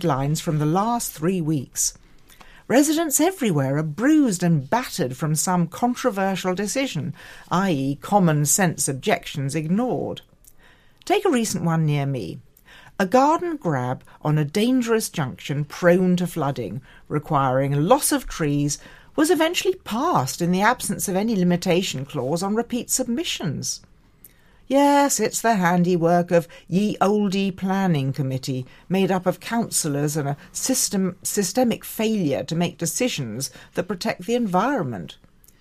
last 3 weeks. Residents everywhere are bruised and battered from some controversial decision, i.e. common sense objections ignored. Take a recent one near me. A garden grab on a dangerous junction prone to flooding, requiring loss of trees, was eventually passed in the absence of any limitation clause on repeat submissions. Yes, it's the handiwork of Ye Olde Planning Committee, made up of councillors and a systemic failure to make decisions that protect the environment.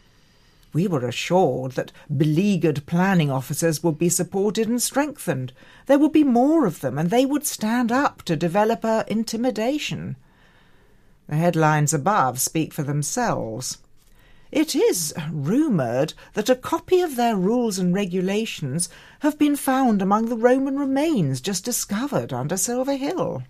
We were assured that beleaguered planning officers would be supported and strengthened. There would be more of them, and they would stand up to developer intimidation. The headlines above speak for themselves. It is rumoured that a copy of their rules and regulations have been found among the Roman remains just discovered under Silver Hill.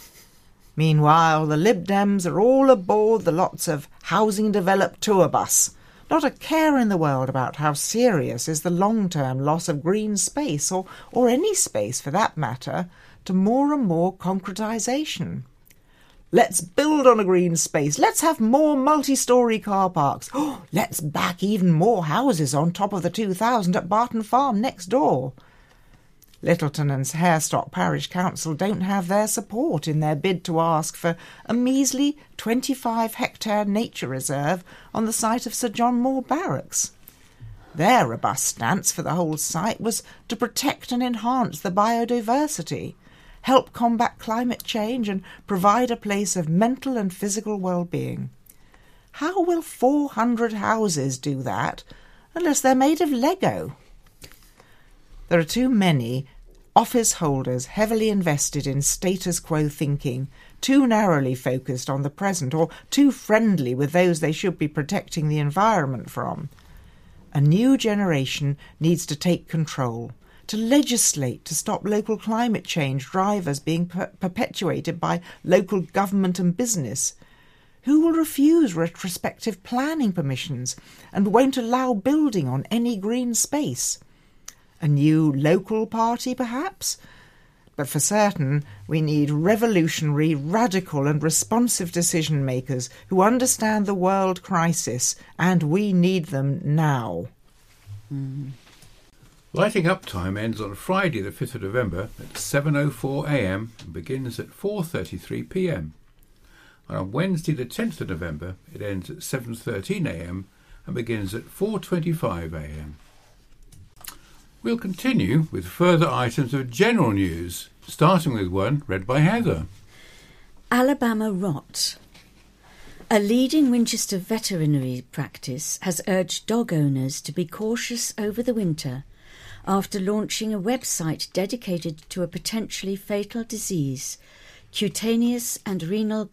Meanwhile, the Lib Dems are all aboard the lots of housing developed tour bus, not a care in the world about how serious is the long-term loss of green space, or any space for that matter, to more and more concretisation. Let's build on a green space. Let's have more multi-storey car parks. Oh, let's back even more houses on top of the 2,000 at Barton Farm next door. Littleton and Harestock Parish Council don't have their support in their bid to ask for a measly 25-hectare nature reserve on the site of Sir John Moore Barracks. Their robust stance for the whole site was to protect and enhance the biodiversity, help combat climate change and provide a place of mental and physical well-being. How will 400 houses do that unless they're made of Lego? There are too many office holders heavily invested in status quo thinking, too narrowly focused on the present or too friendly with those they should be protecting the environment from. A new generation needs to take control, to legislate to stop local climate change drivers being perpetuated by local government and business, who will refuse retrospective planning permissions and won't allow building on any green space. A new local party, perhaps? But for certain, we need revolutionary, radical and responsive decision-makers who understand the world crisis, and we need them now. Lighting Up Time ends on Friday the 5th of November at 7:04 a.m. and begins at 4:33 p.m. And on Wednesday the 10th of November it ends at 7:13 a.m. and begins at 4:25 a.m. We'll continue with further items of general news, starting with one read by Heather. Alabama rot. A leading Winchester veterinary practice has urged dog owners to be cautious over the winter after launching a website dedicated to a potentially fatal disease, cutaneous and renal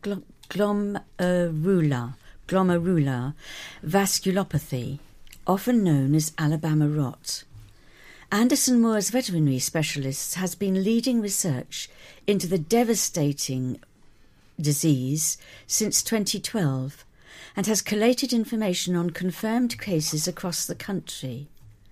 glomerular vasculopathy, often known as Alabama rot. Anderson Moore's veterinary specialists has been leading research into the devastating disease since 2012 and has collated information on confirmed cases across the country.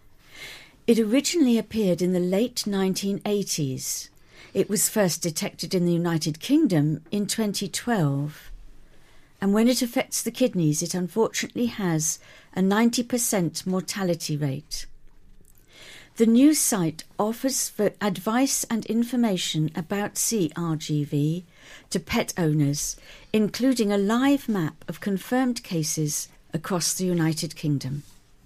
It originally appeared in the late 1980s. It was first detected in the United Kingdom in 2012. And when it affects the kidneys, it unfortunately has a 90% mortality rate. The new site offers advice and information about CRGV to pet owners, including a live map of confirmed cases across the United Kingdom.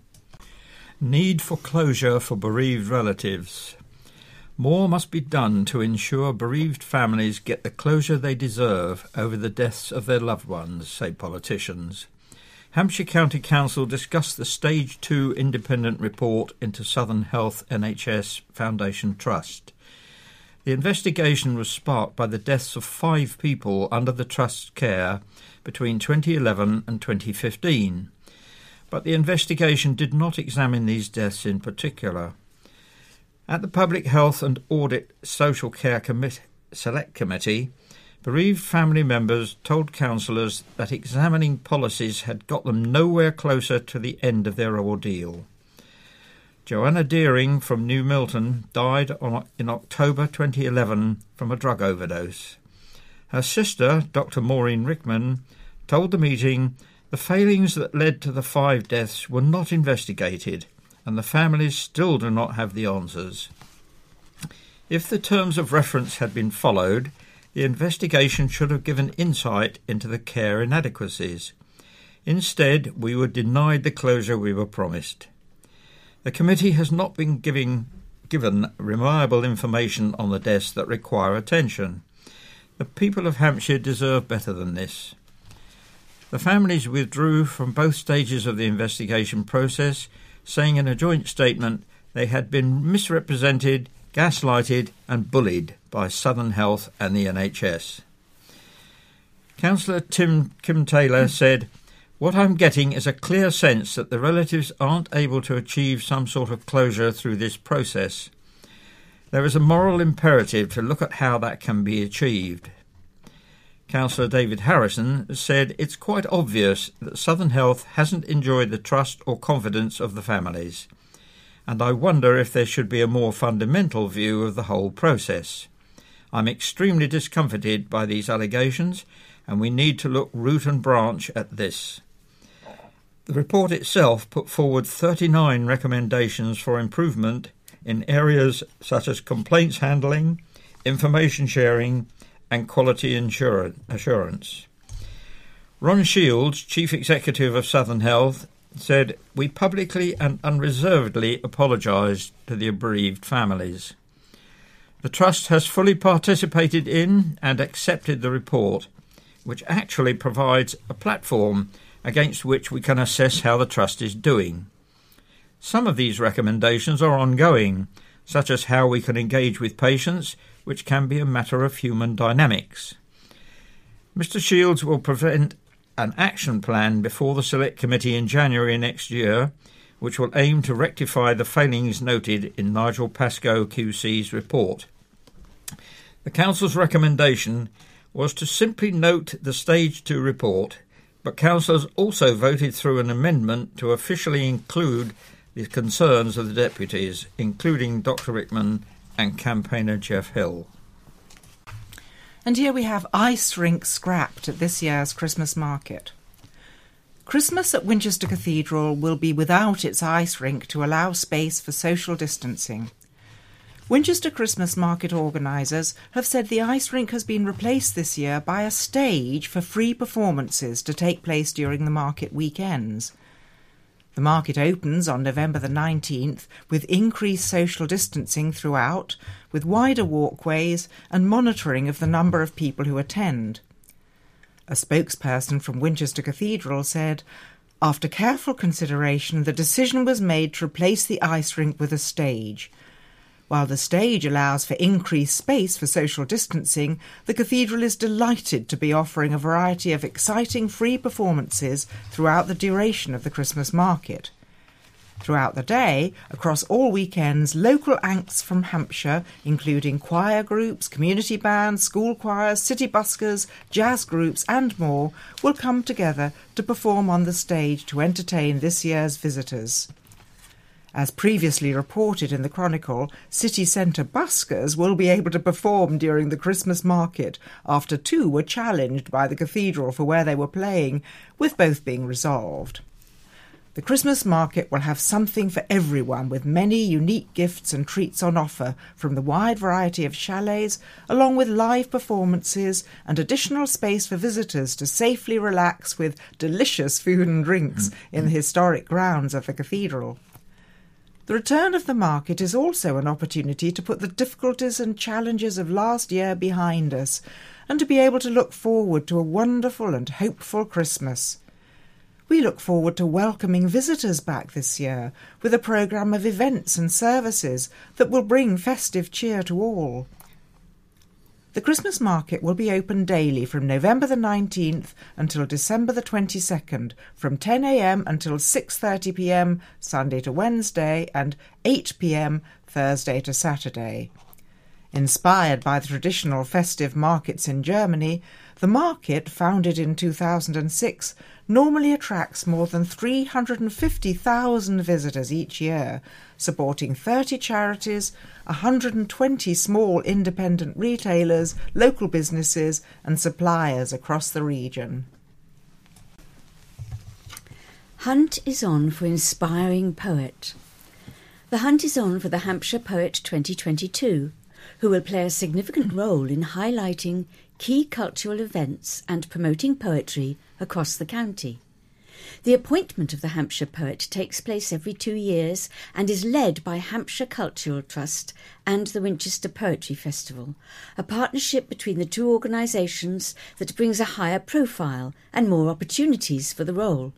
Need for closure for bereaved relatives. More must be done to ensure bereaved families get the closure they deserve over the deaths of their loved ones, say politicians. Hampshire County Council discussed the Stage 2 independent report into Southern Health NHS Foundation Trust. The investigation was sparked by the deaths of 5 people under the Trust's care between 2011 and 2015. But the investigation did not examine these deaths in particular. At the Public Health and Audit Social Care Select Committee, bereaved family members told councillors that examining policies had got them nowhere closer to the end of their ordeal. Joanna Deering from New Milton died in October 2011 from a drug overdose. Her sister, Dr. Maureen Rickman, told the meeting the failings that led to the 5 deaths were not investigated, and the families still do not have the answers. If the terms of reference had been followed, the investigation should have given insight into the care inadequacies. Instead, we were denied the closure we were promised. The committee has not been given reliable information on the deaths that require attention. The people of Hampshire deserve better than this. The families withdrew from both stages of the investigation process, saying in a joint statement they had been misrepresented, gaslighted and bullied by Southern Health and the NHS. Councillor Kim Taylor said, "What I'm getting is a clear sense that the relatives aren't able to achieve some sort of closure through this process. There is a moral imperative to look at how that can be achieved." Councillor David Harrison said it's quite obvious that Southern Health hasn't enjoyed the trust or confidence of the families, and I wonder if there should be a more fundamental view of the whole process. I'm extremely discomforted by these allegations, and we need to look root and branch at this. The report itself put forward 39 recommendations for improvement in areas such as complaints handling, information sharing and quality assurance. Ron Shields, Chief Executive of Southern Health, said, "We publicly and unreservedly apologise to the bereaved families. The Trust has fully participated in and accepted the report, which actually provides a platform against which we can assess how the Trust is doing. Some of these recommendations are ongoing, such as how we can engage with patients, which can be a matter of human dynamics. Mr. Shields will present an action plan before the Select Committee in January next year, which will aim to rectify the failings noted in Nigel Pascoe QC's report. The Council's recommendation was to simply note the Stage 2 report, but councillors also voted through an amendment to officially include the concerns of the deputies, including Dr. Rickman and campaigner Jeff Hill. And here we have ice rink scrapped at this year's Christmas market. Christmas at Winchester Cathedral will be without its ice rink to allow space for social distancing. Winchester Christmas market organisers have said the ice rink has been replaced this year by a stage for free performances to take place during the market weekends. The market opens on November the 19th with increased social distancing throughout, with wider walkways and monitoring of the number of people who attend. A spokesperson from Winchester Cathedral said, "After careful consideration, the decision was made to replace the ice rink with a stage. While the stage allows for increased space for social distancing, the cathedral is delighted to be offering a variety of exciting free performances throughout the duration of the Christmas market. Throughout the day, across all weekends, local acts from Hampshire, including choir groups, community bands, school choirs, city buskers, jazz groups and more, will come together to perform on the stage to entertain this year's visitors. As previously reported in the Chronicle, city centre buskers will be able to perform during the Christmas market after 2 were challenged by the cathedral for where they were playing, with both being resolved. The Christmas market will have something for everyone, with many unique gifts and treats on offer from the wide variety of chalets, along with live performances and additional space for visitors to safely relax with delicious food and drinks in the historic grounds of the cathedral. The return of the market is also an opportunity to put the difficulties and challenges of last year behind us and to be able to look forward to a wonderful and hopeful Christmas. We look forward to welcoming visitors back this year with a programme of events and services that will bring festive cheer to all. The Christmas market will be open daily from November the 19th until December the 22nd, from 10 a.m. until 6:30 p.m. Sunday to Wednesday and 8 p.m. Thursday to Saturday. Inspired by the traditional festive markets in Germany, the market, founded in 2006, normally attracts more than 350,000 visitors each year, supporting 30 charities, 120 small independent retailers, local businesses and suppliers across the region. Hunt is on for Inspiring Poet. The hunt is on for the Hampshire Poet 2022, who will play a significant role in highlighting key cultural events and promoting poetry across the county. The appointment of the Hampshire Poet takes place every 2 years and is led by Hampshire Cultural Trust and the Winchester Poetry Festival, a partnership between the two organisations that brings a higher profile and more opportunities for the role.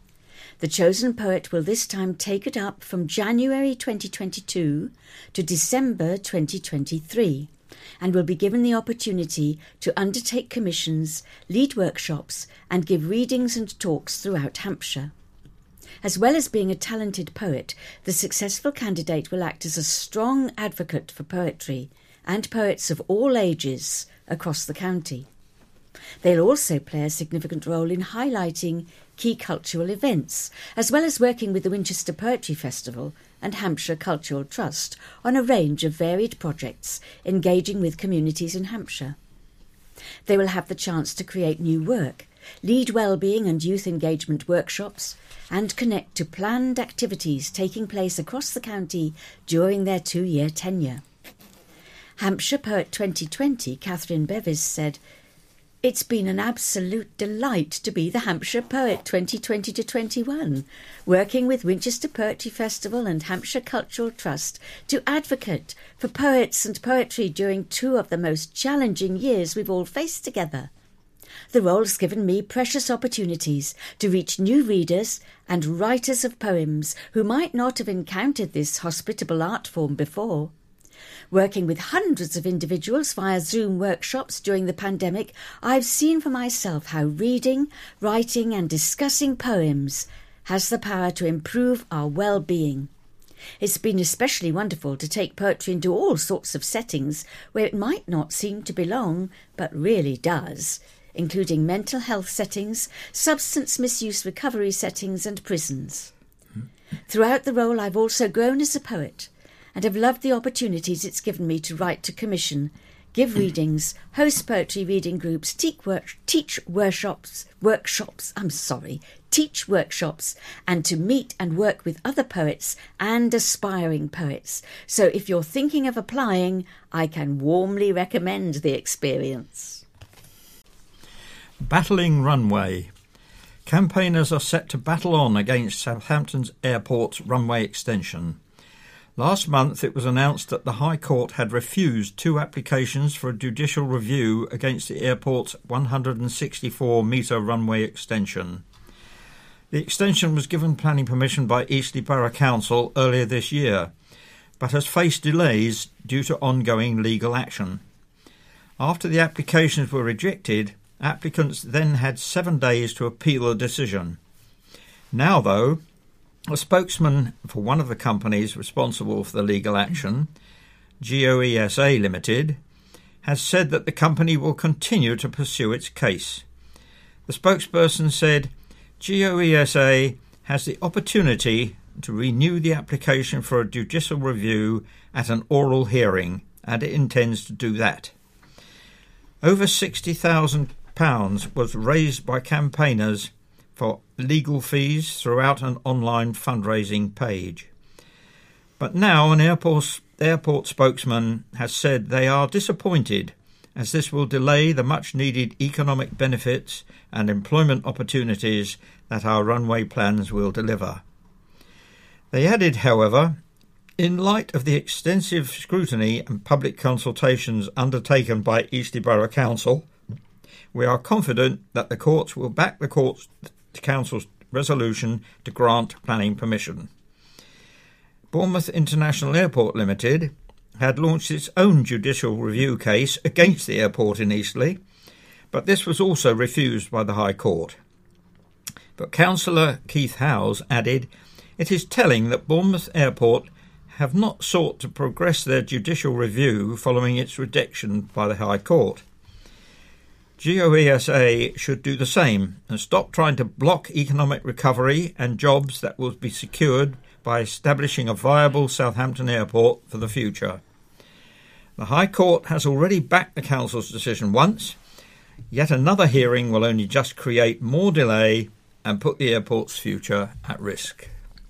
The chosen poet will this time take it up from January 2022 to December 2023 and will be given the opportunity to undertake commissions, lead workshops and give readings and talks throughout Hampshire. As well as being a talented poet, the successful candidate will act as a strong advocate for poetry and poets of all ages across the county. They'll also play a significant role in highlighting key cultural events, as well as working with the Winchester Poetry Festival and Hampshire Cultural Trust on a range of varied projects engaging with communities in Hampshire. They will have the chance to create new work, lead wellbeing and youth engagement workshops, and connect to planned activities taking place across the county during their 2-year tenure. Hampshire Poet 2020, Catherine Bevis, said, "It's been an absolute delight to be the Hampshire Poet 2020-21, working with Winchester Poetry Festival and Hampshire Cultural Trust to advocate for poets and poetry during 2 of the most challenging years we've all faced together. The role's given me precious opportunities to reach new readers and writers of poems who might not have encountered this hospitable art form before. Working with hundreds of individuals via Zoom workshops during the pandemic, I've seen for myself how reading, writing and discussing poems has the power to improve our well-being. It's been especially wonderful to take poetry into all sorts of settings where it might not seem to belong, but really does, including mental health settings, substance misuse recovery settings and prisons. Throughout the role I've also grown as a poet and have loved the opportunities it's given me to write to commission, give readings, host poetry reading groups, teach workshops, and to meet and work with other poets and aspiring poets. So if you're thinking of applying, I can warmly recommend the experience. Battling runway. Campaigners are set to battle on against Southampton's airport's runway extension. Last month it was announced that the High Court had refused 2 applications for a judicial review against the airport's 164-metre runway extension. The extension was given planning permission by Eastleigh Borough Council earlier this year, but has faced delays due to ongoing legal action. After the applications were rejected, applicants then had 7 days to appeal the decision. Now, though, a spokesman for one of the companies responsible for the legal action, GOESA Limited, has said that the company will continue to pursue its case. The spokesperson said, GOESA has the opportunity to renew the application for a judicial review at an oral hearing, and it intends to do that. Over £60,000 was raised by campaigners for legal fees throughout an online fundraising page. But now an airport spokesman has said they are disappointed, as this will delay the much-needed economic benefits and employment opportunities that our runway plans will deliver. They added, however, in light of the extensive scrutiny and public consultations undertaken by Eastleigh Borough Council, we are confident that the courts will back the Council's resolution to grant planning permission. Bournemouth International Airport Limited had launched its own judicial review case against the airport in Eastleigh, but this was also refused by the High Court. But Councillor Keith Howes added, "It is telling that Bournemouth Airport have not sought to progress their judicial review following its rejection by the High Court. GOESA should do the same and stop trying to block economic recovery and jobs that will be secured by establishing a viable Southampton airport for the future." The High Court has already backed the Council's decision once. Yet another hearing will only just create more delay and put the airport's future at risk.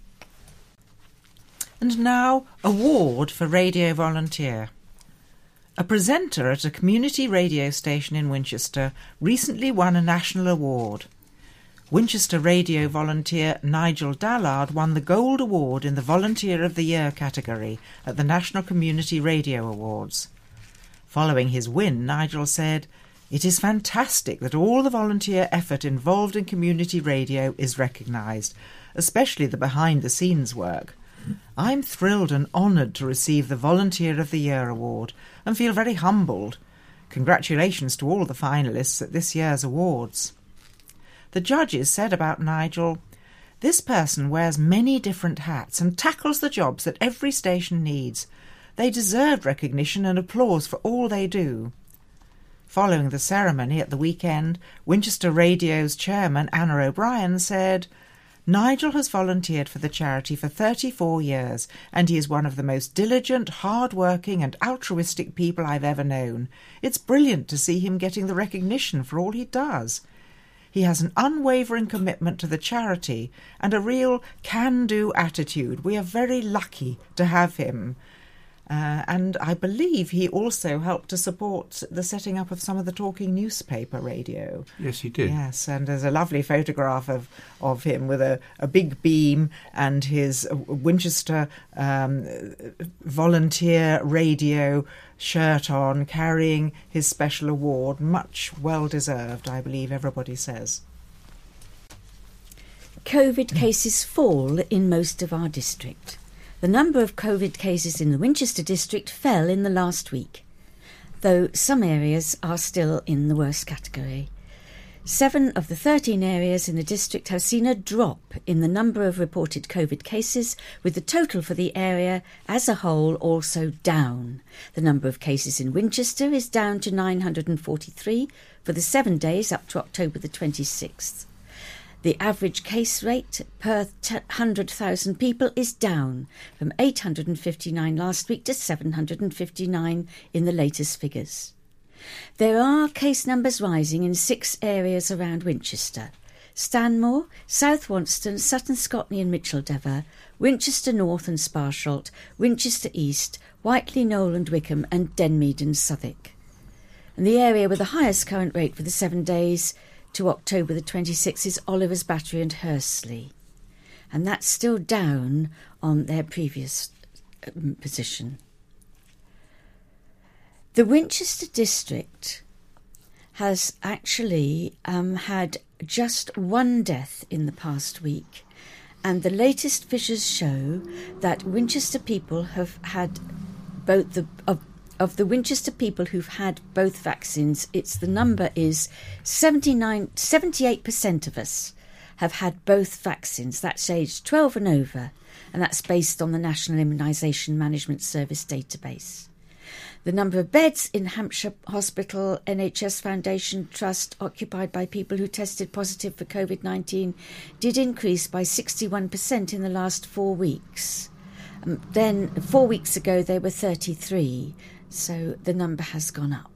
And now, award for radio volunteer. A presenter at a community radio station in Winchester recently won a national award. Winchester radio volunteer Nigel Dallard won the Gold Award in the Volunteer of the Year category at the National Community Radio Awards. Following his win, Nigel said, "It is fantastic that all the volunteer effort involved in community radio is recognised, especially the behind-the-scenes work. I'm thrilled and honoured to receive the Volunteer of the Year award and feel very humbled. Congratulations to all the finalists at this year's awards." The judges said about Nigel, "This person wears many different hats and tackles the jobs that every station needs. They deserve recognition and applause for all they do." Following the ceremony at the weekend, Winchester Radio's chairman Anna O'Brien said, "Nigel has volunteered for the charity for 34 years and he is one of the most diligent, hard-working and altruistic people I've ever known. It's brilliant to see him getting the recognition for all he does. He has an unwavering commitment to the charity and a real can-do attitude. We are very lucky to have him." And I believe he also helped to support the setting up of some of the talking newspaper radio. Yes, he did. Yes, and there's a lovely photograph of him with a big beam and his Winchester volunteer radio shirt on, carrying his special award. Much well-deserved, I believe everybody says. COVID cases fall in most of our district. The number of COVID cases in the Winchester district fell in the last week, though some areas are still in the worst category. 7 of the 13 areas in the district have seen a drop in the number of reported COVID cases, with the total for the area as a whole also down. The number of cases in Winchester is down to 943 for the 7 days up to October the 26th. The average case rate per 100,000 people is down from 859 last week to 759 in the latest figures. There are case numbers rising in 6 areas around Winchester: Stanmore, South Wonston, Sutton Scotney and Micheldever, Winchester North and Sparsholt, Winchester East, Whiteley, Knowle and Wickham, and Denmead and Southwick. And the area with the highest current rate for the 7 days to October the 26th is Oliver's Battery and Hursley. And that's still down on their previous position. The Winchester district has actually had just 1 death in the past week. And the latest figures show that Winchester people have had both of the Winchester people who've had both vaccines, the number is 78% of us have had both vaccines. That's aged 12 and over, and that's based on the National Immunisation Management Service database. The number of beds in Hampshire Hospital NHS Foundation Trust occupied by people who tested positive for COVID-19 did increase by 61% in the last 4 weeks. Then 4 weeks ago they were 33, so the number has gone up.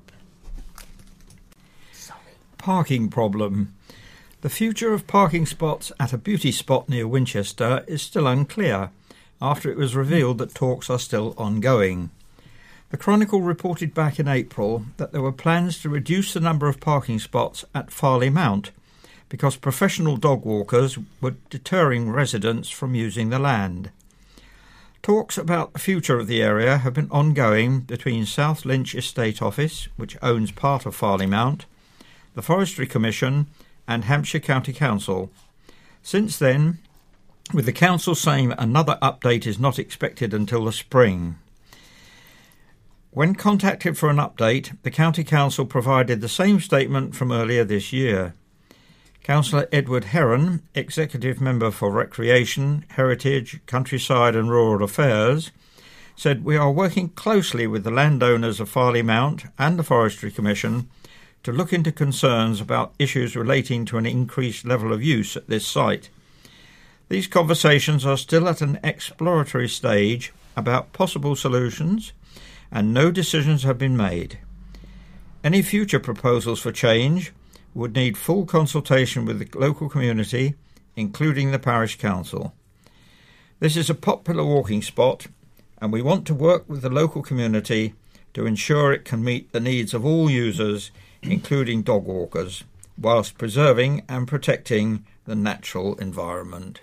Parking problem. The future of parking spots at a beauty spot near Winchester is still unclear, after it was revealed that talks are still ongoing. The Chronicle reported back in April that there were plans to reduce the number of parking spots at Farley Mount because professional dog walkers were deterring residents from using the land. Talks about the future of the area have been ongoing between South Lynch Estate Office, which owns part of Farley Mount, the Forestry Commission and Hampshire County Council. Since then, with the council saying another update is not expected until the spring. When contacted for an update, the County Council provided the same statement from earlier this year. Councillor Edward Heron, Executive Member for Recreation, Heritage, Countryside and Rural Affairs, said, "We are working closely with the landowners of Farley Mount and the Forestry Commission to look into concerns about issues relating to an increased level of use at this site. These conversations are still at an exploratory stage about possible solutions, and no decisions have been made. Any future proposals for change would need full consultation with the local community, including the parish council. This is a popular walking spot, and we want to work with the local community to ensure it can meet the needs of all users, including dog walkers, whilst preserving and protecting the natural environment."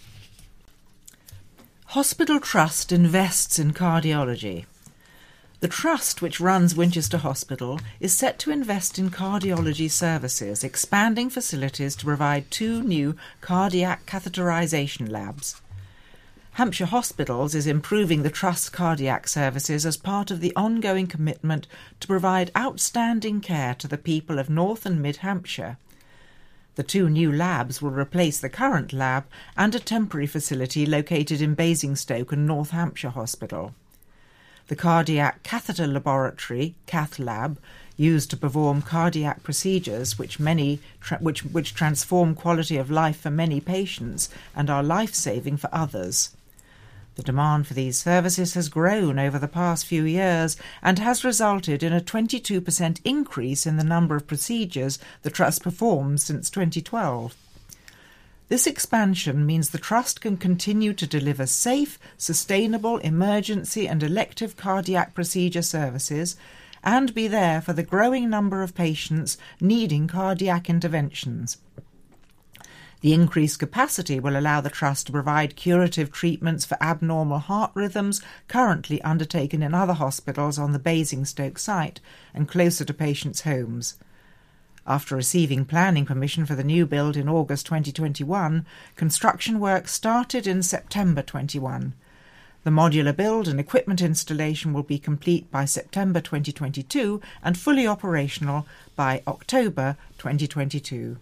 Hospital Trust invests in cardiology. The trust which runs Winchester Hospital is set to invest in cardiology services, expanding facilities to provide 2 new cardiac catheterisation labs. Hampshire Hospitals is improving the Trust's cardiac services as part of the ongoing commitment to provide outstanding care to the people of North and Mid Hampshire. The 2 new labs will replace the current lab and a temporary facility located in Basingstoke and North Hampshire Hospital. The Cardiac Catheter Laboratory, Cath Lab, used to perform cardiac procedures which transform quality of life for many patients and are life-saving for others. The demand for these services has grown over the past few years and has resulted in a 22% increase in the number of procedures the Trust performs since 2012. This expansion means the Trust can continue to deliver safe, sustainable emergency and elective cardiac procedure services and be there for the growing number of patients needing cardiac interventions. The increased capacity will allow the Trust to provide curative treatments for abnormal heart rhythms currently undertaken in other hospitals on the Basingstoke site and closer to patients' homes. After receiving planning permission for the new build in August 2021, construction work started in September 21. The modular build and equipment installation will be complete by September 2022 and fully operational by October 2022.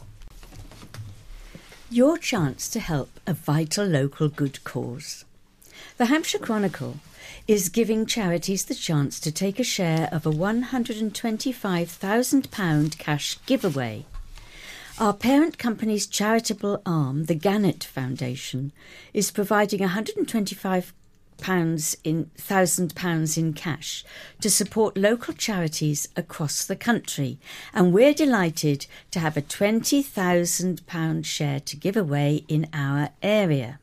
Your chance to help a vital local good cause. The Hampshire Chronicle is giving charities the chance to take a share of a £125,000 cash giveaway. Our parent company's charitable arm, the Gannett Foundation, is providing £125,000 in cash to support local charities across the country, and we're delighted to have a £20,000 share to give away in our area.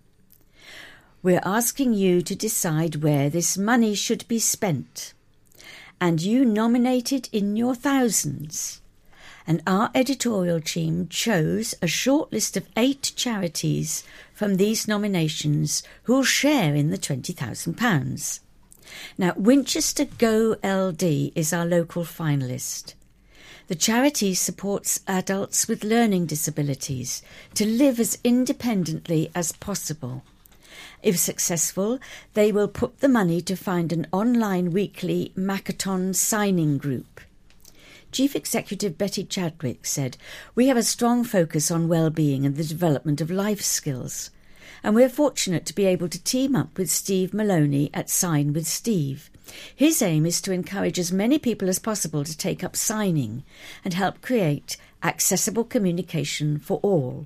We're asking you to decide where this money should be spent, and you nominated in your thousands. And our editorial team chose a short list of 8 charities from these nominations who'll share in the £20,000. Now, Winchester Go LD is our local finalist. The charity supports adults with learning disabilities to live as independently as possible. If successful, they will put the money to find an online weekly Makaton signing group. Chief Executive Betty Chadwick said, "We have a strong focus on well-being and the development of life skills, and we're fortunate to be able to team up with Steve Maloney at Sign with Steve. His aim is to encourage as many people as possible to take up signing and help create accessible communication for all.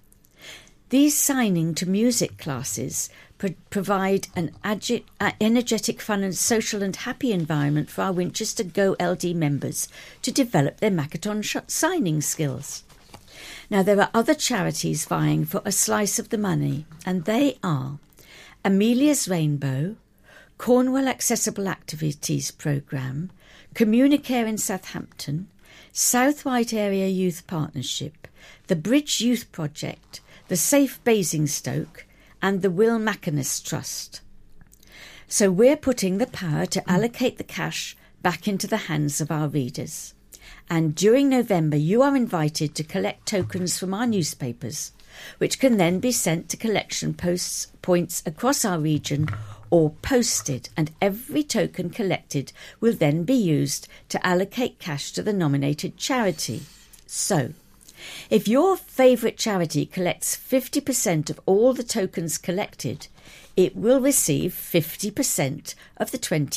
These signing to music classes provide an energetic, fun and social and happy environment for our Winchester Go LD members to develop their Makaton signing skills." Now, there are other charities vying for a slice of the money, and they are Amelia's Rainbow, Cornwall Accessible Activities Programme, Communicare in Southampton, South White Area Youth Partnership, the Bridge Youth Project, the Safe Basingstoke, and the Will Mackinnis Trust. So we're putting the power to allocate the cash back into the hands of our readers. And during November, you are invited to collect tokens from our newspapers, which can then be sent to collection points across our region or posted, and every token collected will then be used to allocate cash to the nominated charity. So, if your favourite charity collects 50% of all the tokens collected, it will receive 50% of the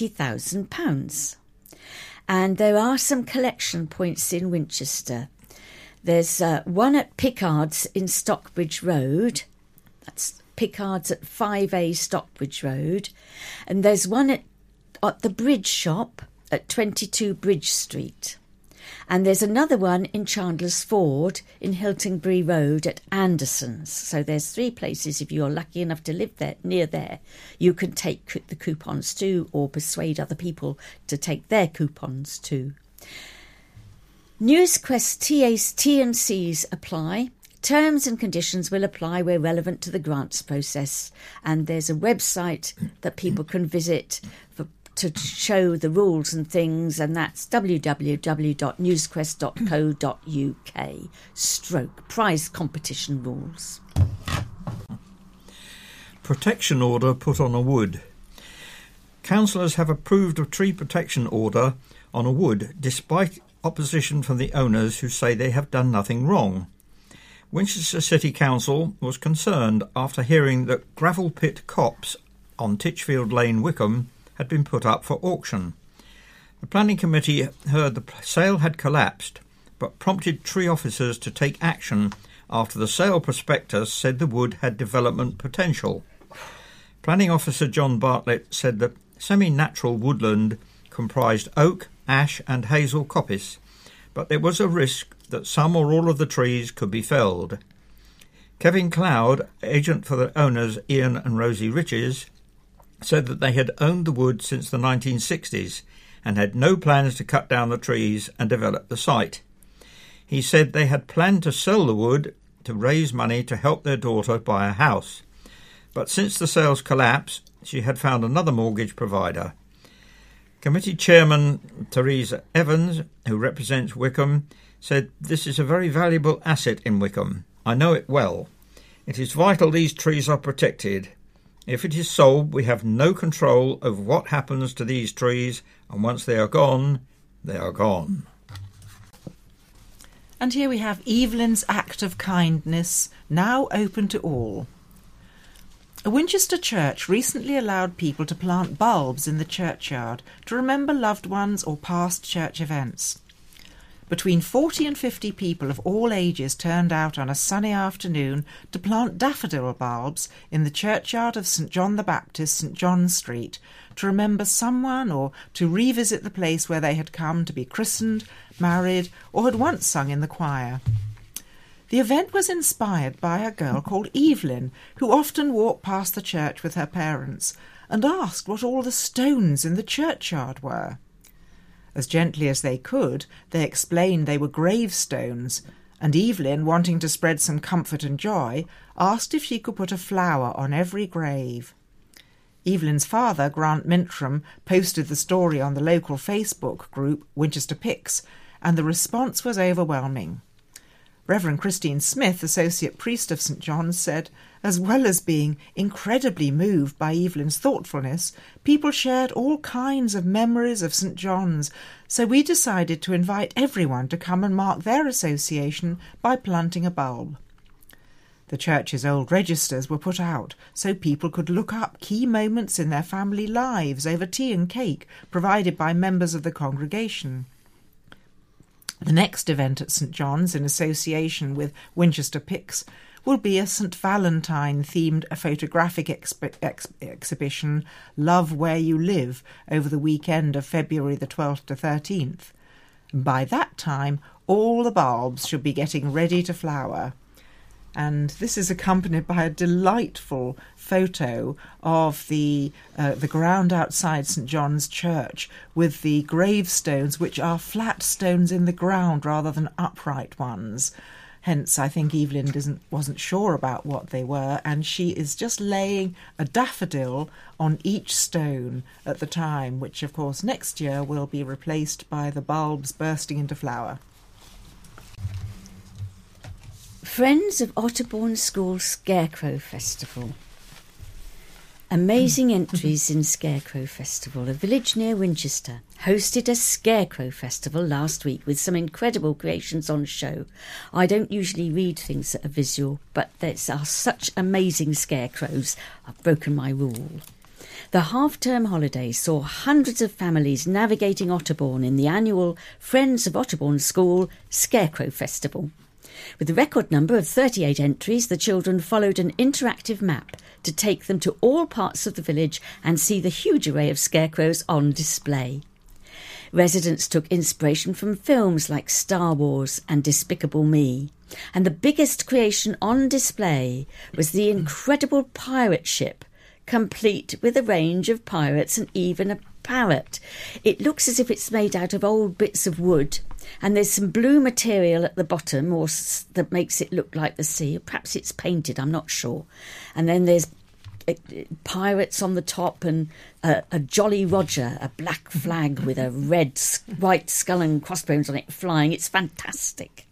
£20,000. And there are some collection points in Winchester. There's one at Pickard's in Stockbridge Road. That's Pickard's at 5A Stockbridge Road. And there's one at the Bridge Shop at 22 Bridge Street. And there's another one in Chandler's Ford in Hiltonbury Road at Anderson's. So there's 3 places, if you're lucky enough to live there, near there, you can take the coupons to, or persuade other people to take their coupons to. NewsQuest T&Cs apply. Terms and conditions will apply where relevant to the grants process. And there's a website that people can visit to show the rules and things, and that's www.newsquest.co.uk/prize competition rules. Protection order put on a wood. Councillors have approved a tree protection order on a wood despite opposition from the owners who say they have done nothing wrong. Winchester City Council was concerned after hearing that gravel pit copse on Titchfield Lane, Wickham, had been put up for auction. The planning committee heard the sale had collapsed, but prompted tree officers to take action after the sale prospectus said the wood had development potential. Planning officer John Bartlett said the semi-natural woodland comprised oak, ash and hazel coppice, but there was a risk that some or all of the trees could be felled. Kevin Cloud, agent for the owners Ian and Rosie Riches, said that they had owned the wood since the 1960s and had no plans to cut down the trees and develop the site. He said they had planned to sell the wood to raise money to help their daughter buy a house. But since the sales collapsed, she had found another mortgage provider. Committee Chairman Theresa Evans, who represents Wickham, said, "This is a very valuable asset in Wickham. I know it well. It is vital these trees are protected. If it is sold, we have no control over what happens to these trees, and once they are gone, they are gone." And here we have Evelyn's Act of Kindness, now open to all. A Winchester church recently allowed people to plant bulbs in the churchyard to remember loved ones or past church events. Between 40 and 50 people of all ages turned out on a sunny afternoon to plant daffodil bulbs in the churchyard of St John the Baptist, St John Street, to remember someone or to revisit the place where they had come to be christened, married, or had once sung in the choir. The event was inspired by a girl called Evelyn, who often walked past the church with her parents and asked what all the stones in the churchyard were. As gently as they could, they explained they were gravestones, and Evelyn, wanting to spread some comfort and joy, asked if she could put a flower on every grave. Evelyn's father, Grant Mintram, posted the story on the local Facebook group Winchester Picks, and the response was overwhelming. Reverend Christine Smith, Associate Priest of St John's, said, as well as being incredibly moved by Evelyn's thoughtfulness, people shared all kinds of memories of St John's, so we decided to invite everyone to come and mark their association by planting a bulb. The church's old registers were put out so people could look up key moments in their family lives over tea and cake provided by members of the congregation. The next event at St John's, in association with Winchester Picks, will be a St Valentine-themed photographic exhibition, Love Where You Live, over the weekend of February the 12th to 13th. By that time, all the bulbs should be getting ready to flower. And this is accompanied by a delightful photo of the ground outside St John's Church with the gravestones, which are flat stones in the ground rather than upright ones. Hence, I think Evelyn wasn't sure about what they were, and she is just laying a daffodil on each stone at the time, which, of course, next year will be replaced by the bulbs bursting into flower. Friends of Otterbourne School Scarecrow Festival. Amazing entries in Scarecrow Festival. A village near Winchester hosted a Scarecrow Festival last week with some incredible creations on show. I don't usually read things that are visual, but there are such amazing scarecrows. I've broken my rule. The half-term holiday saw hundreds of families navigating Otterbourne in the annual Friends of Otterbourne School Scarecrow Festival. With a record number of 38 entries, the children followed an interactive map to take them to all parts of the village and see the huge array of scarecrows on display. Residents took inspiration from films like Star Wars and Despicable Me, and the biggest creation on display was the incredible pirate ship, complete with a range of pirates and even a parrot. It looks as if it's made out of old bits of wood, and there's some blue material at the bottom that makes it look like the sea. Perhaps it's painted, I'm not sure. And then there's pirates on the top and a Jolly Roger, a black flag with a white skull and crossbones on it flying. It's fantastic.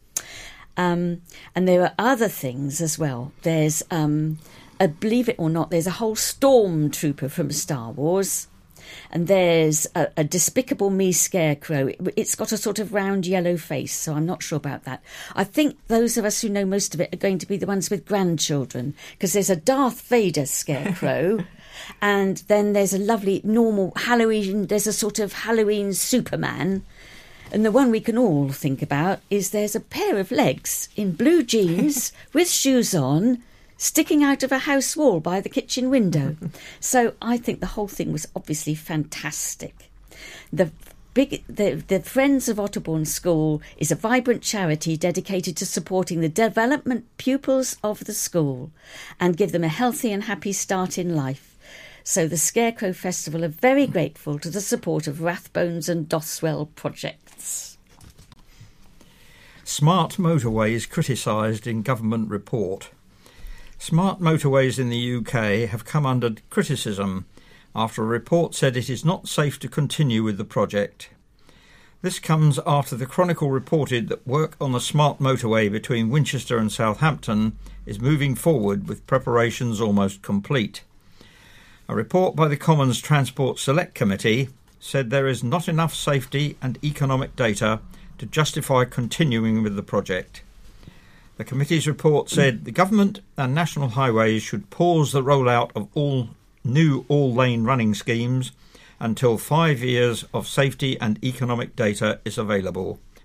And there are other things as well. There's, believe it or not, there's a whole stormtrooper from Star Wars. And there's a Despicable Me scarecrow. It's got a sort of round yellow face, so I'm not sure about that. I think those of us who know most of it are going to be the ones with grandchildren, because there's a Darth Vader scarecrow, and then there's a lovely normal Halloween, there's a sort of Halloween Superman. And the one we can all think about is there's a pair of legs in blue jeans with shoes on, sticking out of a house wall by the kitchen window. So I think the whole thing was obviously fantastic. The Friends of Otterbourne School is a vibrant charity dedicated to supporting the development pupils of the school and give them a healthy and happy start in life. So the Scarecrow Festival are very grateful to the support of Rathbones and Doswell projects. Smart motorways criticised in government report. Smart motorways in the UK have come under criticism after a report said it is not safe to continue with the project. This comes after the Chronicle reported that work on the smart motorway between Winchester and Southampton is moving forward with preparations almost complete. A report by the Commons Transport Select Committee said there is not enough safety and economic data to justify continuing with the project. The committee's report said the government and National Highways should pause the rollout of all new all-lane running schemes until 5 years of safety and economic data is available.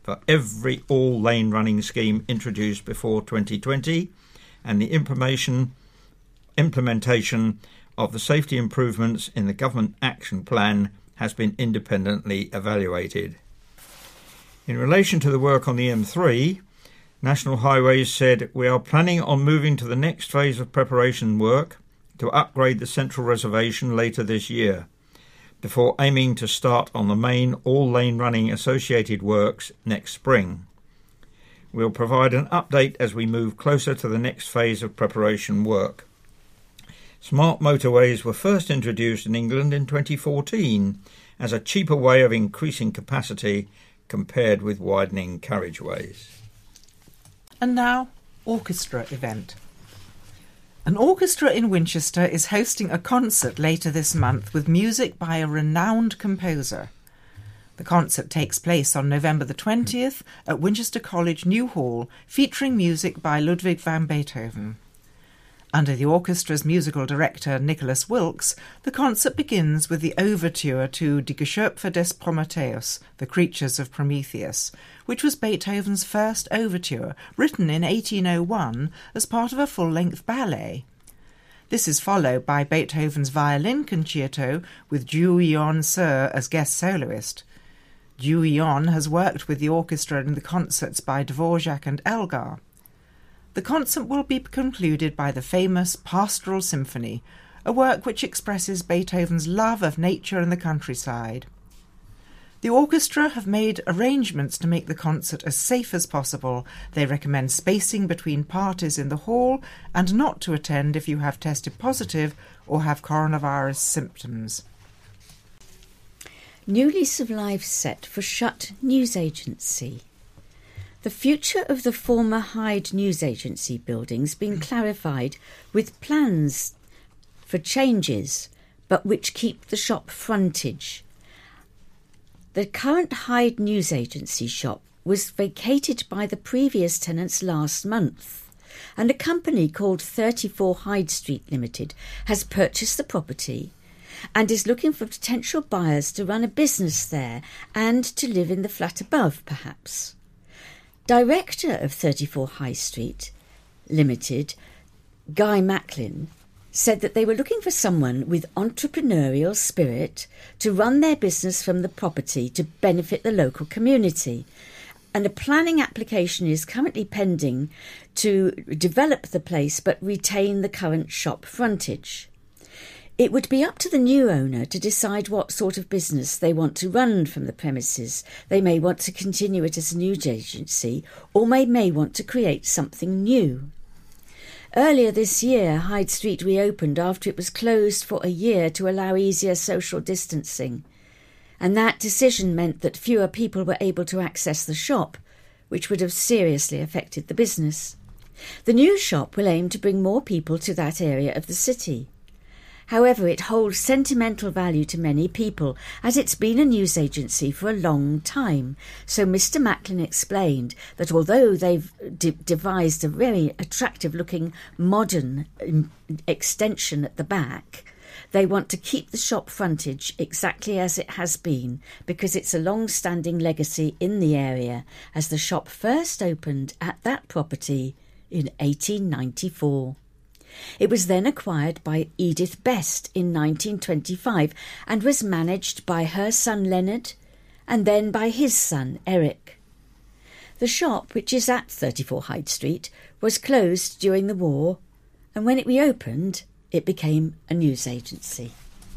for every all-lane running scheme introduced before 2020, and the implementation of the safety improvements in the Government Action Plan has been independently evaluated. In relation to the work on the M3, National Highways said, "We are planning on moving to the next phase of preparation work to upgrade the central reservation later this year, before aiming to start on the main all-lane running associated works next spring. We'll provide an update as we move closer to the next phase of preparation work." Smart motorways were first introduced in England in 2014 as a cheaper way of increasing capacity compared with widening carriageways. And now, orchestra event. An orchestra in Winchester is hosting a concert later this month with music by a renowned composer. The concert takes place on November the 20th at Winchester College New Hall, featuring music by Ludwig van Beethoven. Under the orchestra's musical director Nicholas Wilkes, the concert begins with the overture to Die Geschöpfe des Prometheus, The Creatures of Prometheus, which was Beethoven's first overture, written in 1801 as part of a full-length ballet. This is followed by Beethoven's violin concerto with Julian Sir as guest soloist. Julian has worked with the orchestra in the concerts by Dvorak and Elgar. The concert will be concluded by the famous Pastoral Symphony, a work which expresses Beethoven's love of nature and the countryside. The orchestra have made arrangements to make the concert as safe as possible. They recommend spacing between parties in the hall and not to attend if you have tested positive or have coronavirus symptoms. New lease of life set for shut news agency. The future of the former Hyde News Agency building's been clarified with plans for changes, but which keep the shop frontage. The current Hyde News Agency shop was vacated by the previous tenants last month, and a company called 34 Hyde Street Limited has purchased the property and is looking for potential buyers to run a business there and to live in the flat above, perhaps. Director of 34 High Street Limited, Guy Macklin, said that they were looking for someone with entrepreneurial spirit to run their business from the property to benefit the local community. And a planning application is currently pending to develop the place but retain the current shop frontage. It would be up to the new owner to decide what sort of business they want to run from the premises. They may want to continue it as a news agency or may want to create something new. Earlier this year, Hyde Street reopened after it was closed for a year to allow easier social distancing. And that decision meant that fewer people were able to access the shop, which would have seriously affected the business. The new shop will aim to bring more people to that area of the city. However, it holds sentimental value to many people, as it's been a news agency for a long time. So Mr. Macklin explained that although they've devised a very attractive-looking modern extension at the back, they want to keep the shop frontage exactly as it has been, because it's a long-standing legacy in the area, as the shop first opened at that property in 1894. It was then acquired by Edith Best in 1925 and was managed by her son Leonard and then by his son Eric. The shop, which is at 34 Hyde Street, was closed during the war, and when it reopened, it became a news agency.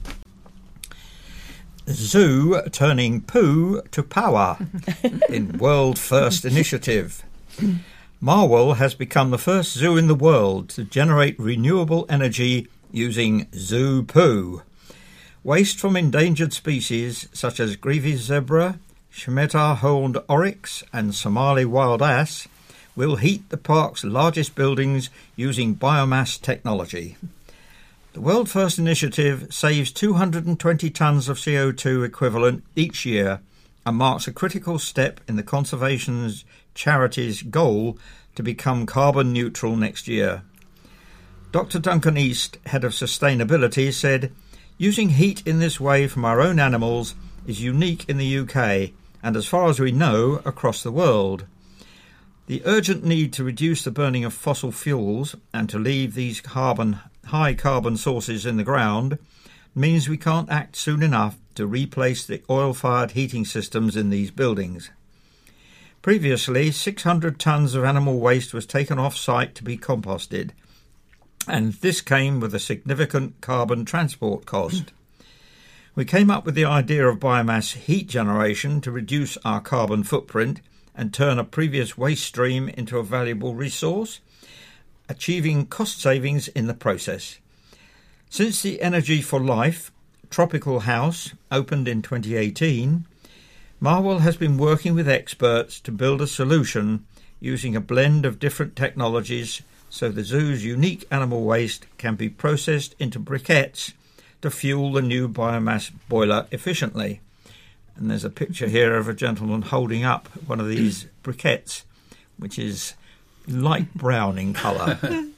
Zoo turning poo to power in World First Initiative. Marwell has become the first zoo in the world to generate renewable energy using zoo poo. Waste from endangered species such as Grevy's zebra, Scimitar-horned oryx and Somali wild ass will heat the park's largest buildings using biomass technology. The World First Initiative saves 220 tonnes of CO2 equivalent each year and marks a critical step in the conservation charity's goal to become carbon neutral next year. Dr. Duncan East, head of sustainability, said, "Using heat in this way from our own animals is unique in the UK and as far as we know, across the world. The urgent need to reduce the burning of fossil fuels and to leave these high carbon sources in the ground means we can't act soon enough to replace the oil-fired heating systems in these buildings. Previously, 600 tonnes of animal waste was taken off-site to be composted, and this came with a significant carbon transport cost. We came up with the idea of biomass heat generation to reduce our carbon footprint and turn a previous waste stream into a valuable resource, achieving cost savings in the process. Since the Energy for Life Tropical House opened in 2018, Marwell has been working with experts to build a solution using a blend of different technologies so the zoo's unique animal waste can be processed into briquettes to fuel the new biomass boiler efficiently. And there's a picture here of a gentleman holding up one of these briquettes, which is light brown in colour.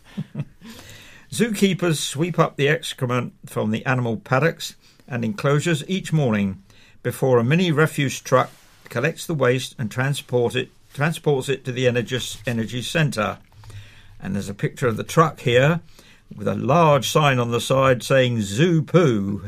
Zookeepers sweep up the excrement from the animal paddocks and enclosures each morning before a mini refuse truck collects the waste and transports it to the energy centre. And there's a picture of the truck here with a large sign on the side saying Zoo Poo.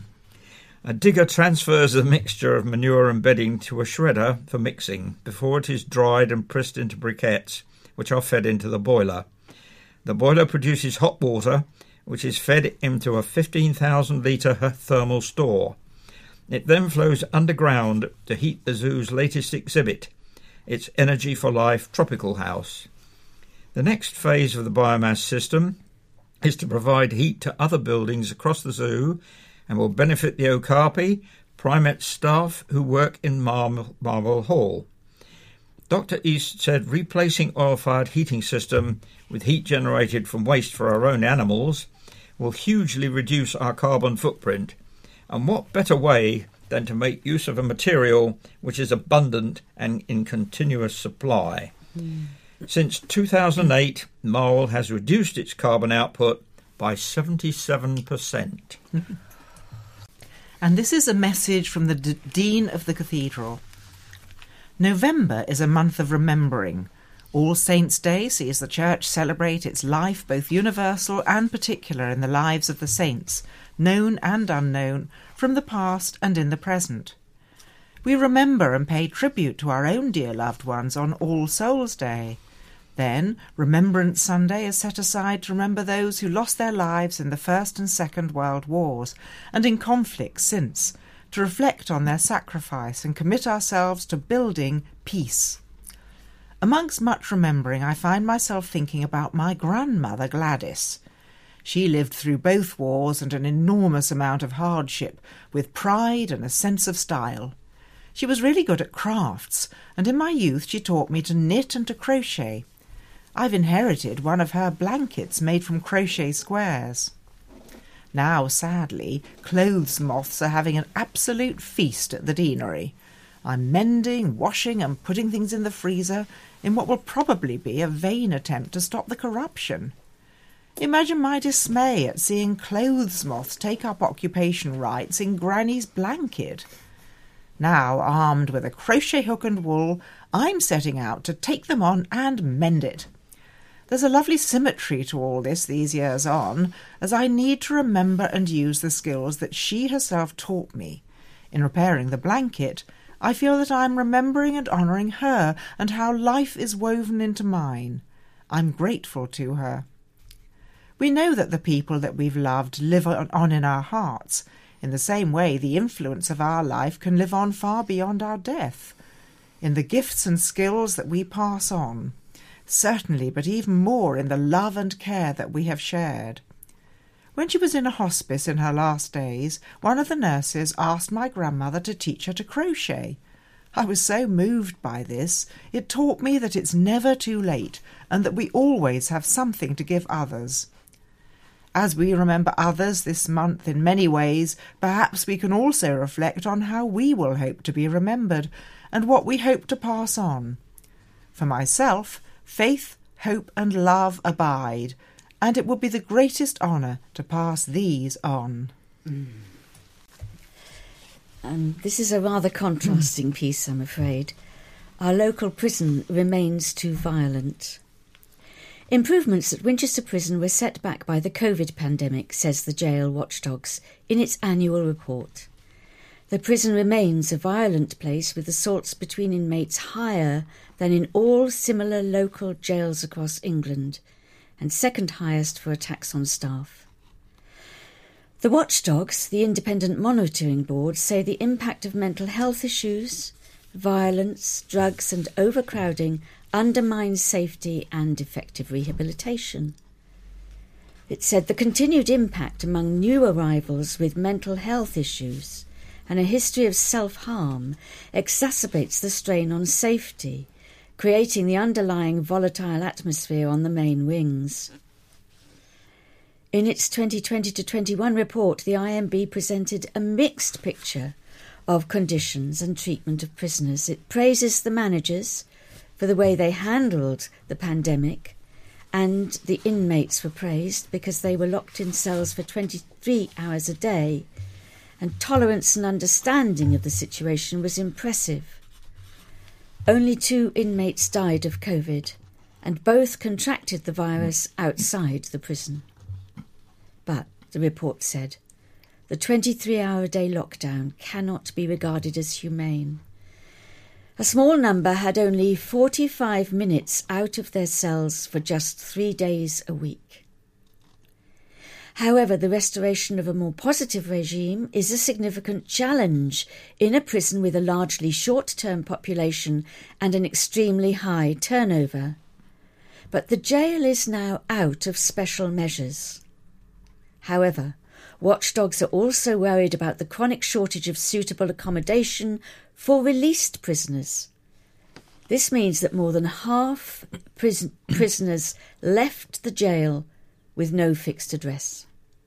A digger transfers the mixture of manure and bedding to a shredder for mixing before it is dried and pressed into briquettes, which are fed into the boiler. The boiler produces hot water, which is fed into a 15,000-litre thermal store. It then flows underground to heat the zoo's latest exhibit, its Energy for Life Tropical House. The next phase of the biomass system is to provide heat to other buildings across the zoo and will benefit the Okapi Primate staff who work in Marwell Hall. Dr. East said replacing oil-fired heating system with heat generated from waste for our own animals will hugely reduce our carbon footprint. And what better way than to make use of a material which is abundant and in continuous supply. Since 2008, Marwell has reduced its carbon output by 77%. And this is a message from the Dean of the Cathedral. November is a month of remembering. All Saints' Day sees the Church celebrate its life, both universal and particular, in the lives of the saints, known and unknown, from the past and in the present. We remember and pay tribute to our own dear loved ones on All Souls' Day. Then, Remembrance Sunday is set aside to remember those who lost their lives in the First and Second World Wars and in conflicts since, to reflect on their sacrifice and commit ourselves to building peace. Amongst much remembering, I find myself thinking about my grandmother Gladys. She lived through both wars and an enormous amount of hardship, with pride and a sense of style. She was really good at crafts, and in my youth she taught me to knit and to crochet. I've inherited one of her blankets made from crochet squares. Now, sadly, clothes moths are having an absolute feast at the deanery. I'm mending, washing and putting things in the freezer in what will probably be a vain attempt to stop the corruption. Imagine my dismay at seeing clothes moths take up occupation rights in Granny's blanket. Now, armed with a crochet hook and wool, I'm setting out to take them on and mend it. There's a lovely symmetry to all this these years on, as I need to remember and use the skills that she herself taught me. In repairing the blanket, I feel that I am remembering and honouring her and how life is woven into mine. I'm grateful to her. We know that the people that we've loved live on in our hearts. In the same way, the influence of our life can live on far beyond our death. In the gifts and skills that we pass on. Certainly, but even more in the love and care that we have shared. When she was in a hospice in her last days, one of the nurses asked my grandmother to teach her to crochet. I was so moved by this. It taught me that it's never too late and that we always have something to give others. As we remember others this month in many ways, perhaps we can also reflect on how we will hope to be remembered and what we hope to pass on. For myself, faith, hope and love abide, and it would be the greatest honour to pass these on. This is a rather contrasting piece, I'm afraid. Our local prison remains too violent. Improvements at Winchester Prison were set back by the COVID pandemic, says the Jail Watchdogs in its annual report. The prison remains a violent place with assaults between inmates higher than in all similar local jails across England, and second highest for attacks on staff. The Watchdogs, the independent monitoring board, say the impact of mental health issues, violence, drugs and overcrowding undermines safety and effective rehabilitation. It said the continued impact among new arrivals with mental health issues and a history of self-harm exacerbates the strain on safety, creating the underlying volatile atmosphere on the main wings. In its 2020-21 report, the IMB presented a mixed picture of conditions and treatment of prisoners. It praises the managers for the way they handled the pandemic, and the inmates were praised because they were locked in cells for 23 hours a day, and tolerance and understanding of the situation was impressive. Only 2 inmates died of COVID, and both contracted the virus outside the prison. But, the report said, the 23-hour-a-day lockdown cannot be regarded as humane. A small number had only 45 minutes out of their cells for just 3 days a week. However, the restoration of a more positive regime is a significant challenge in a prison with a largely short-term population and an extremely high turnover. But the jail is now out of special measures. However, watchdogs are also worried about the chronic shortage of suitable accommodation for released prisoners. This means that more than half prisoners left the jail with no fixed address.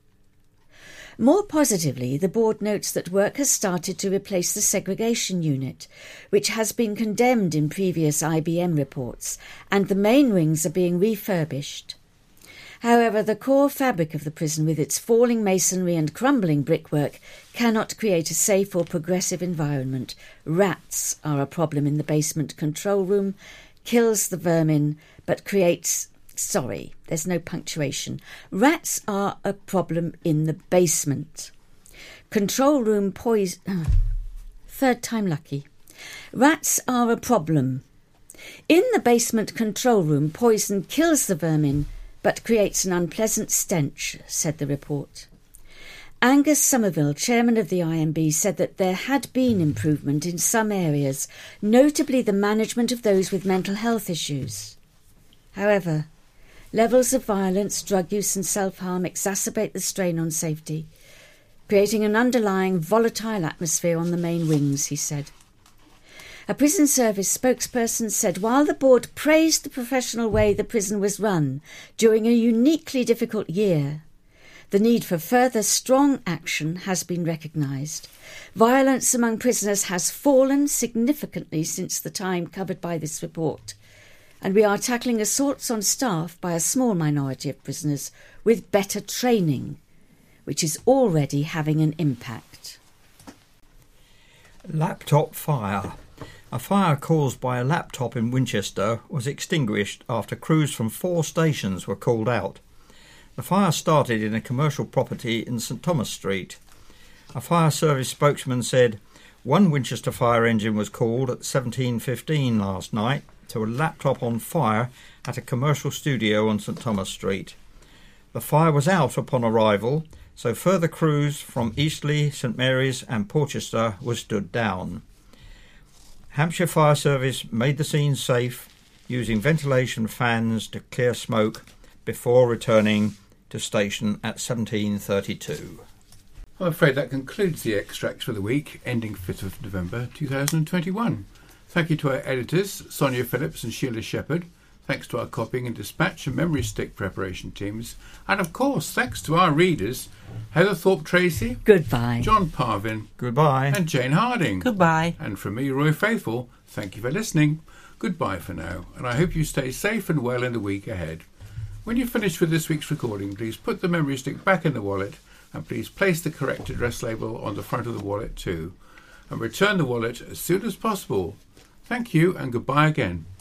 More positively, the board notes that work has started to replace the segregation unit, which has been condemned in previous IBM reports, and the main wings are being refurbished. However, the core fabric of the prison, with its falling masonry and crumbling brickwork, cannot create a safe or progressive environment. Rats are a problem in the basement control room, kills the vermin, but creates... Sorry, there's no punctuation. Rats are a problem in the basement. Control room poison... Third time lucky. Rats are a problem. In the basement control room, poison kills the vermin, but creates an unpleasant stench, said the report. Angus Somerville, chairman of the IMB, said that there had been improvement in some areas, notably the management of those with mental health issues. However, levels of violence, drug use and self-harm exacerbate the strain on safety, creating an underlying volatile atmosphere on the main wings, he said. A prison service spokesperson said while the board praised the professional way the prison was run during a uniquely difficult year, the need for further strong action has been recognised. Violence among prisoners has fallen significantly since the time covered by this report, and we are tackling assaults on staff by a small minority of prisoners with better training, which is already having an impact. Laptop fire. A fire caused by a laptop in Winchester was extinguished after crews from 4 stations were called out. The fire started in a commercial property in St Thomas Street. A fire service spokesman said 1 Winchester fire engine was called at 17:15 last night to a laptop on fire at a commercial studio on St Thomas Street. The fire was out upon arrival, so further crews from Eastleigh, St Mary's and Porchester were stood down. Hampshire Fire Service made the scene safe, using ventilation fans to clear smoke before returning to station at 17:32. I'm afraid that concludes the extracts for the week, ending 5th of November 2021. Thank you to our editors, Sonia Phillips and Sheila Shepherd. Thanks to our copying and dispatch and memory stick preparation teams. And of course, thanks to our readers, Heather Thorpe-Tracy, Goodbye. John Parvin, Goodbye. and Jane Harding. Goodbye. And from me, Roy Faithful, thank you for listening. Goodbye for now, and I hope you stay safe and well in the week ahead. When you're finished with this week's recording, please put the memory stick back in the wallet, and please place the correct address label on the front of the wallet too. and return the wallet as soon as possible. Thank you and goodbye again.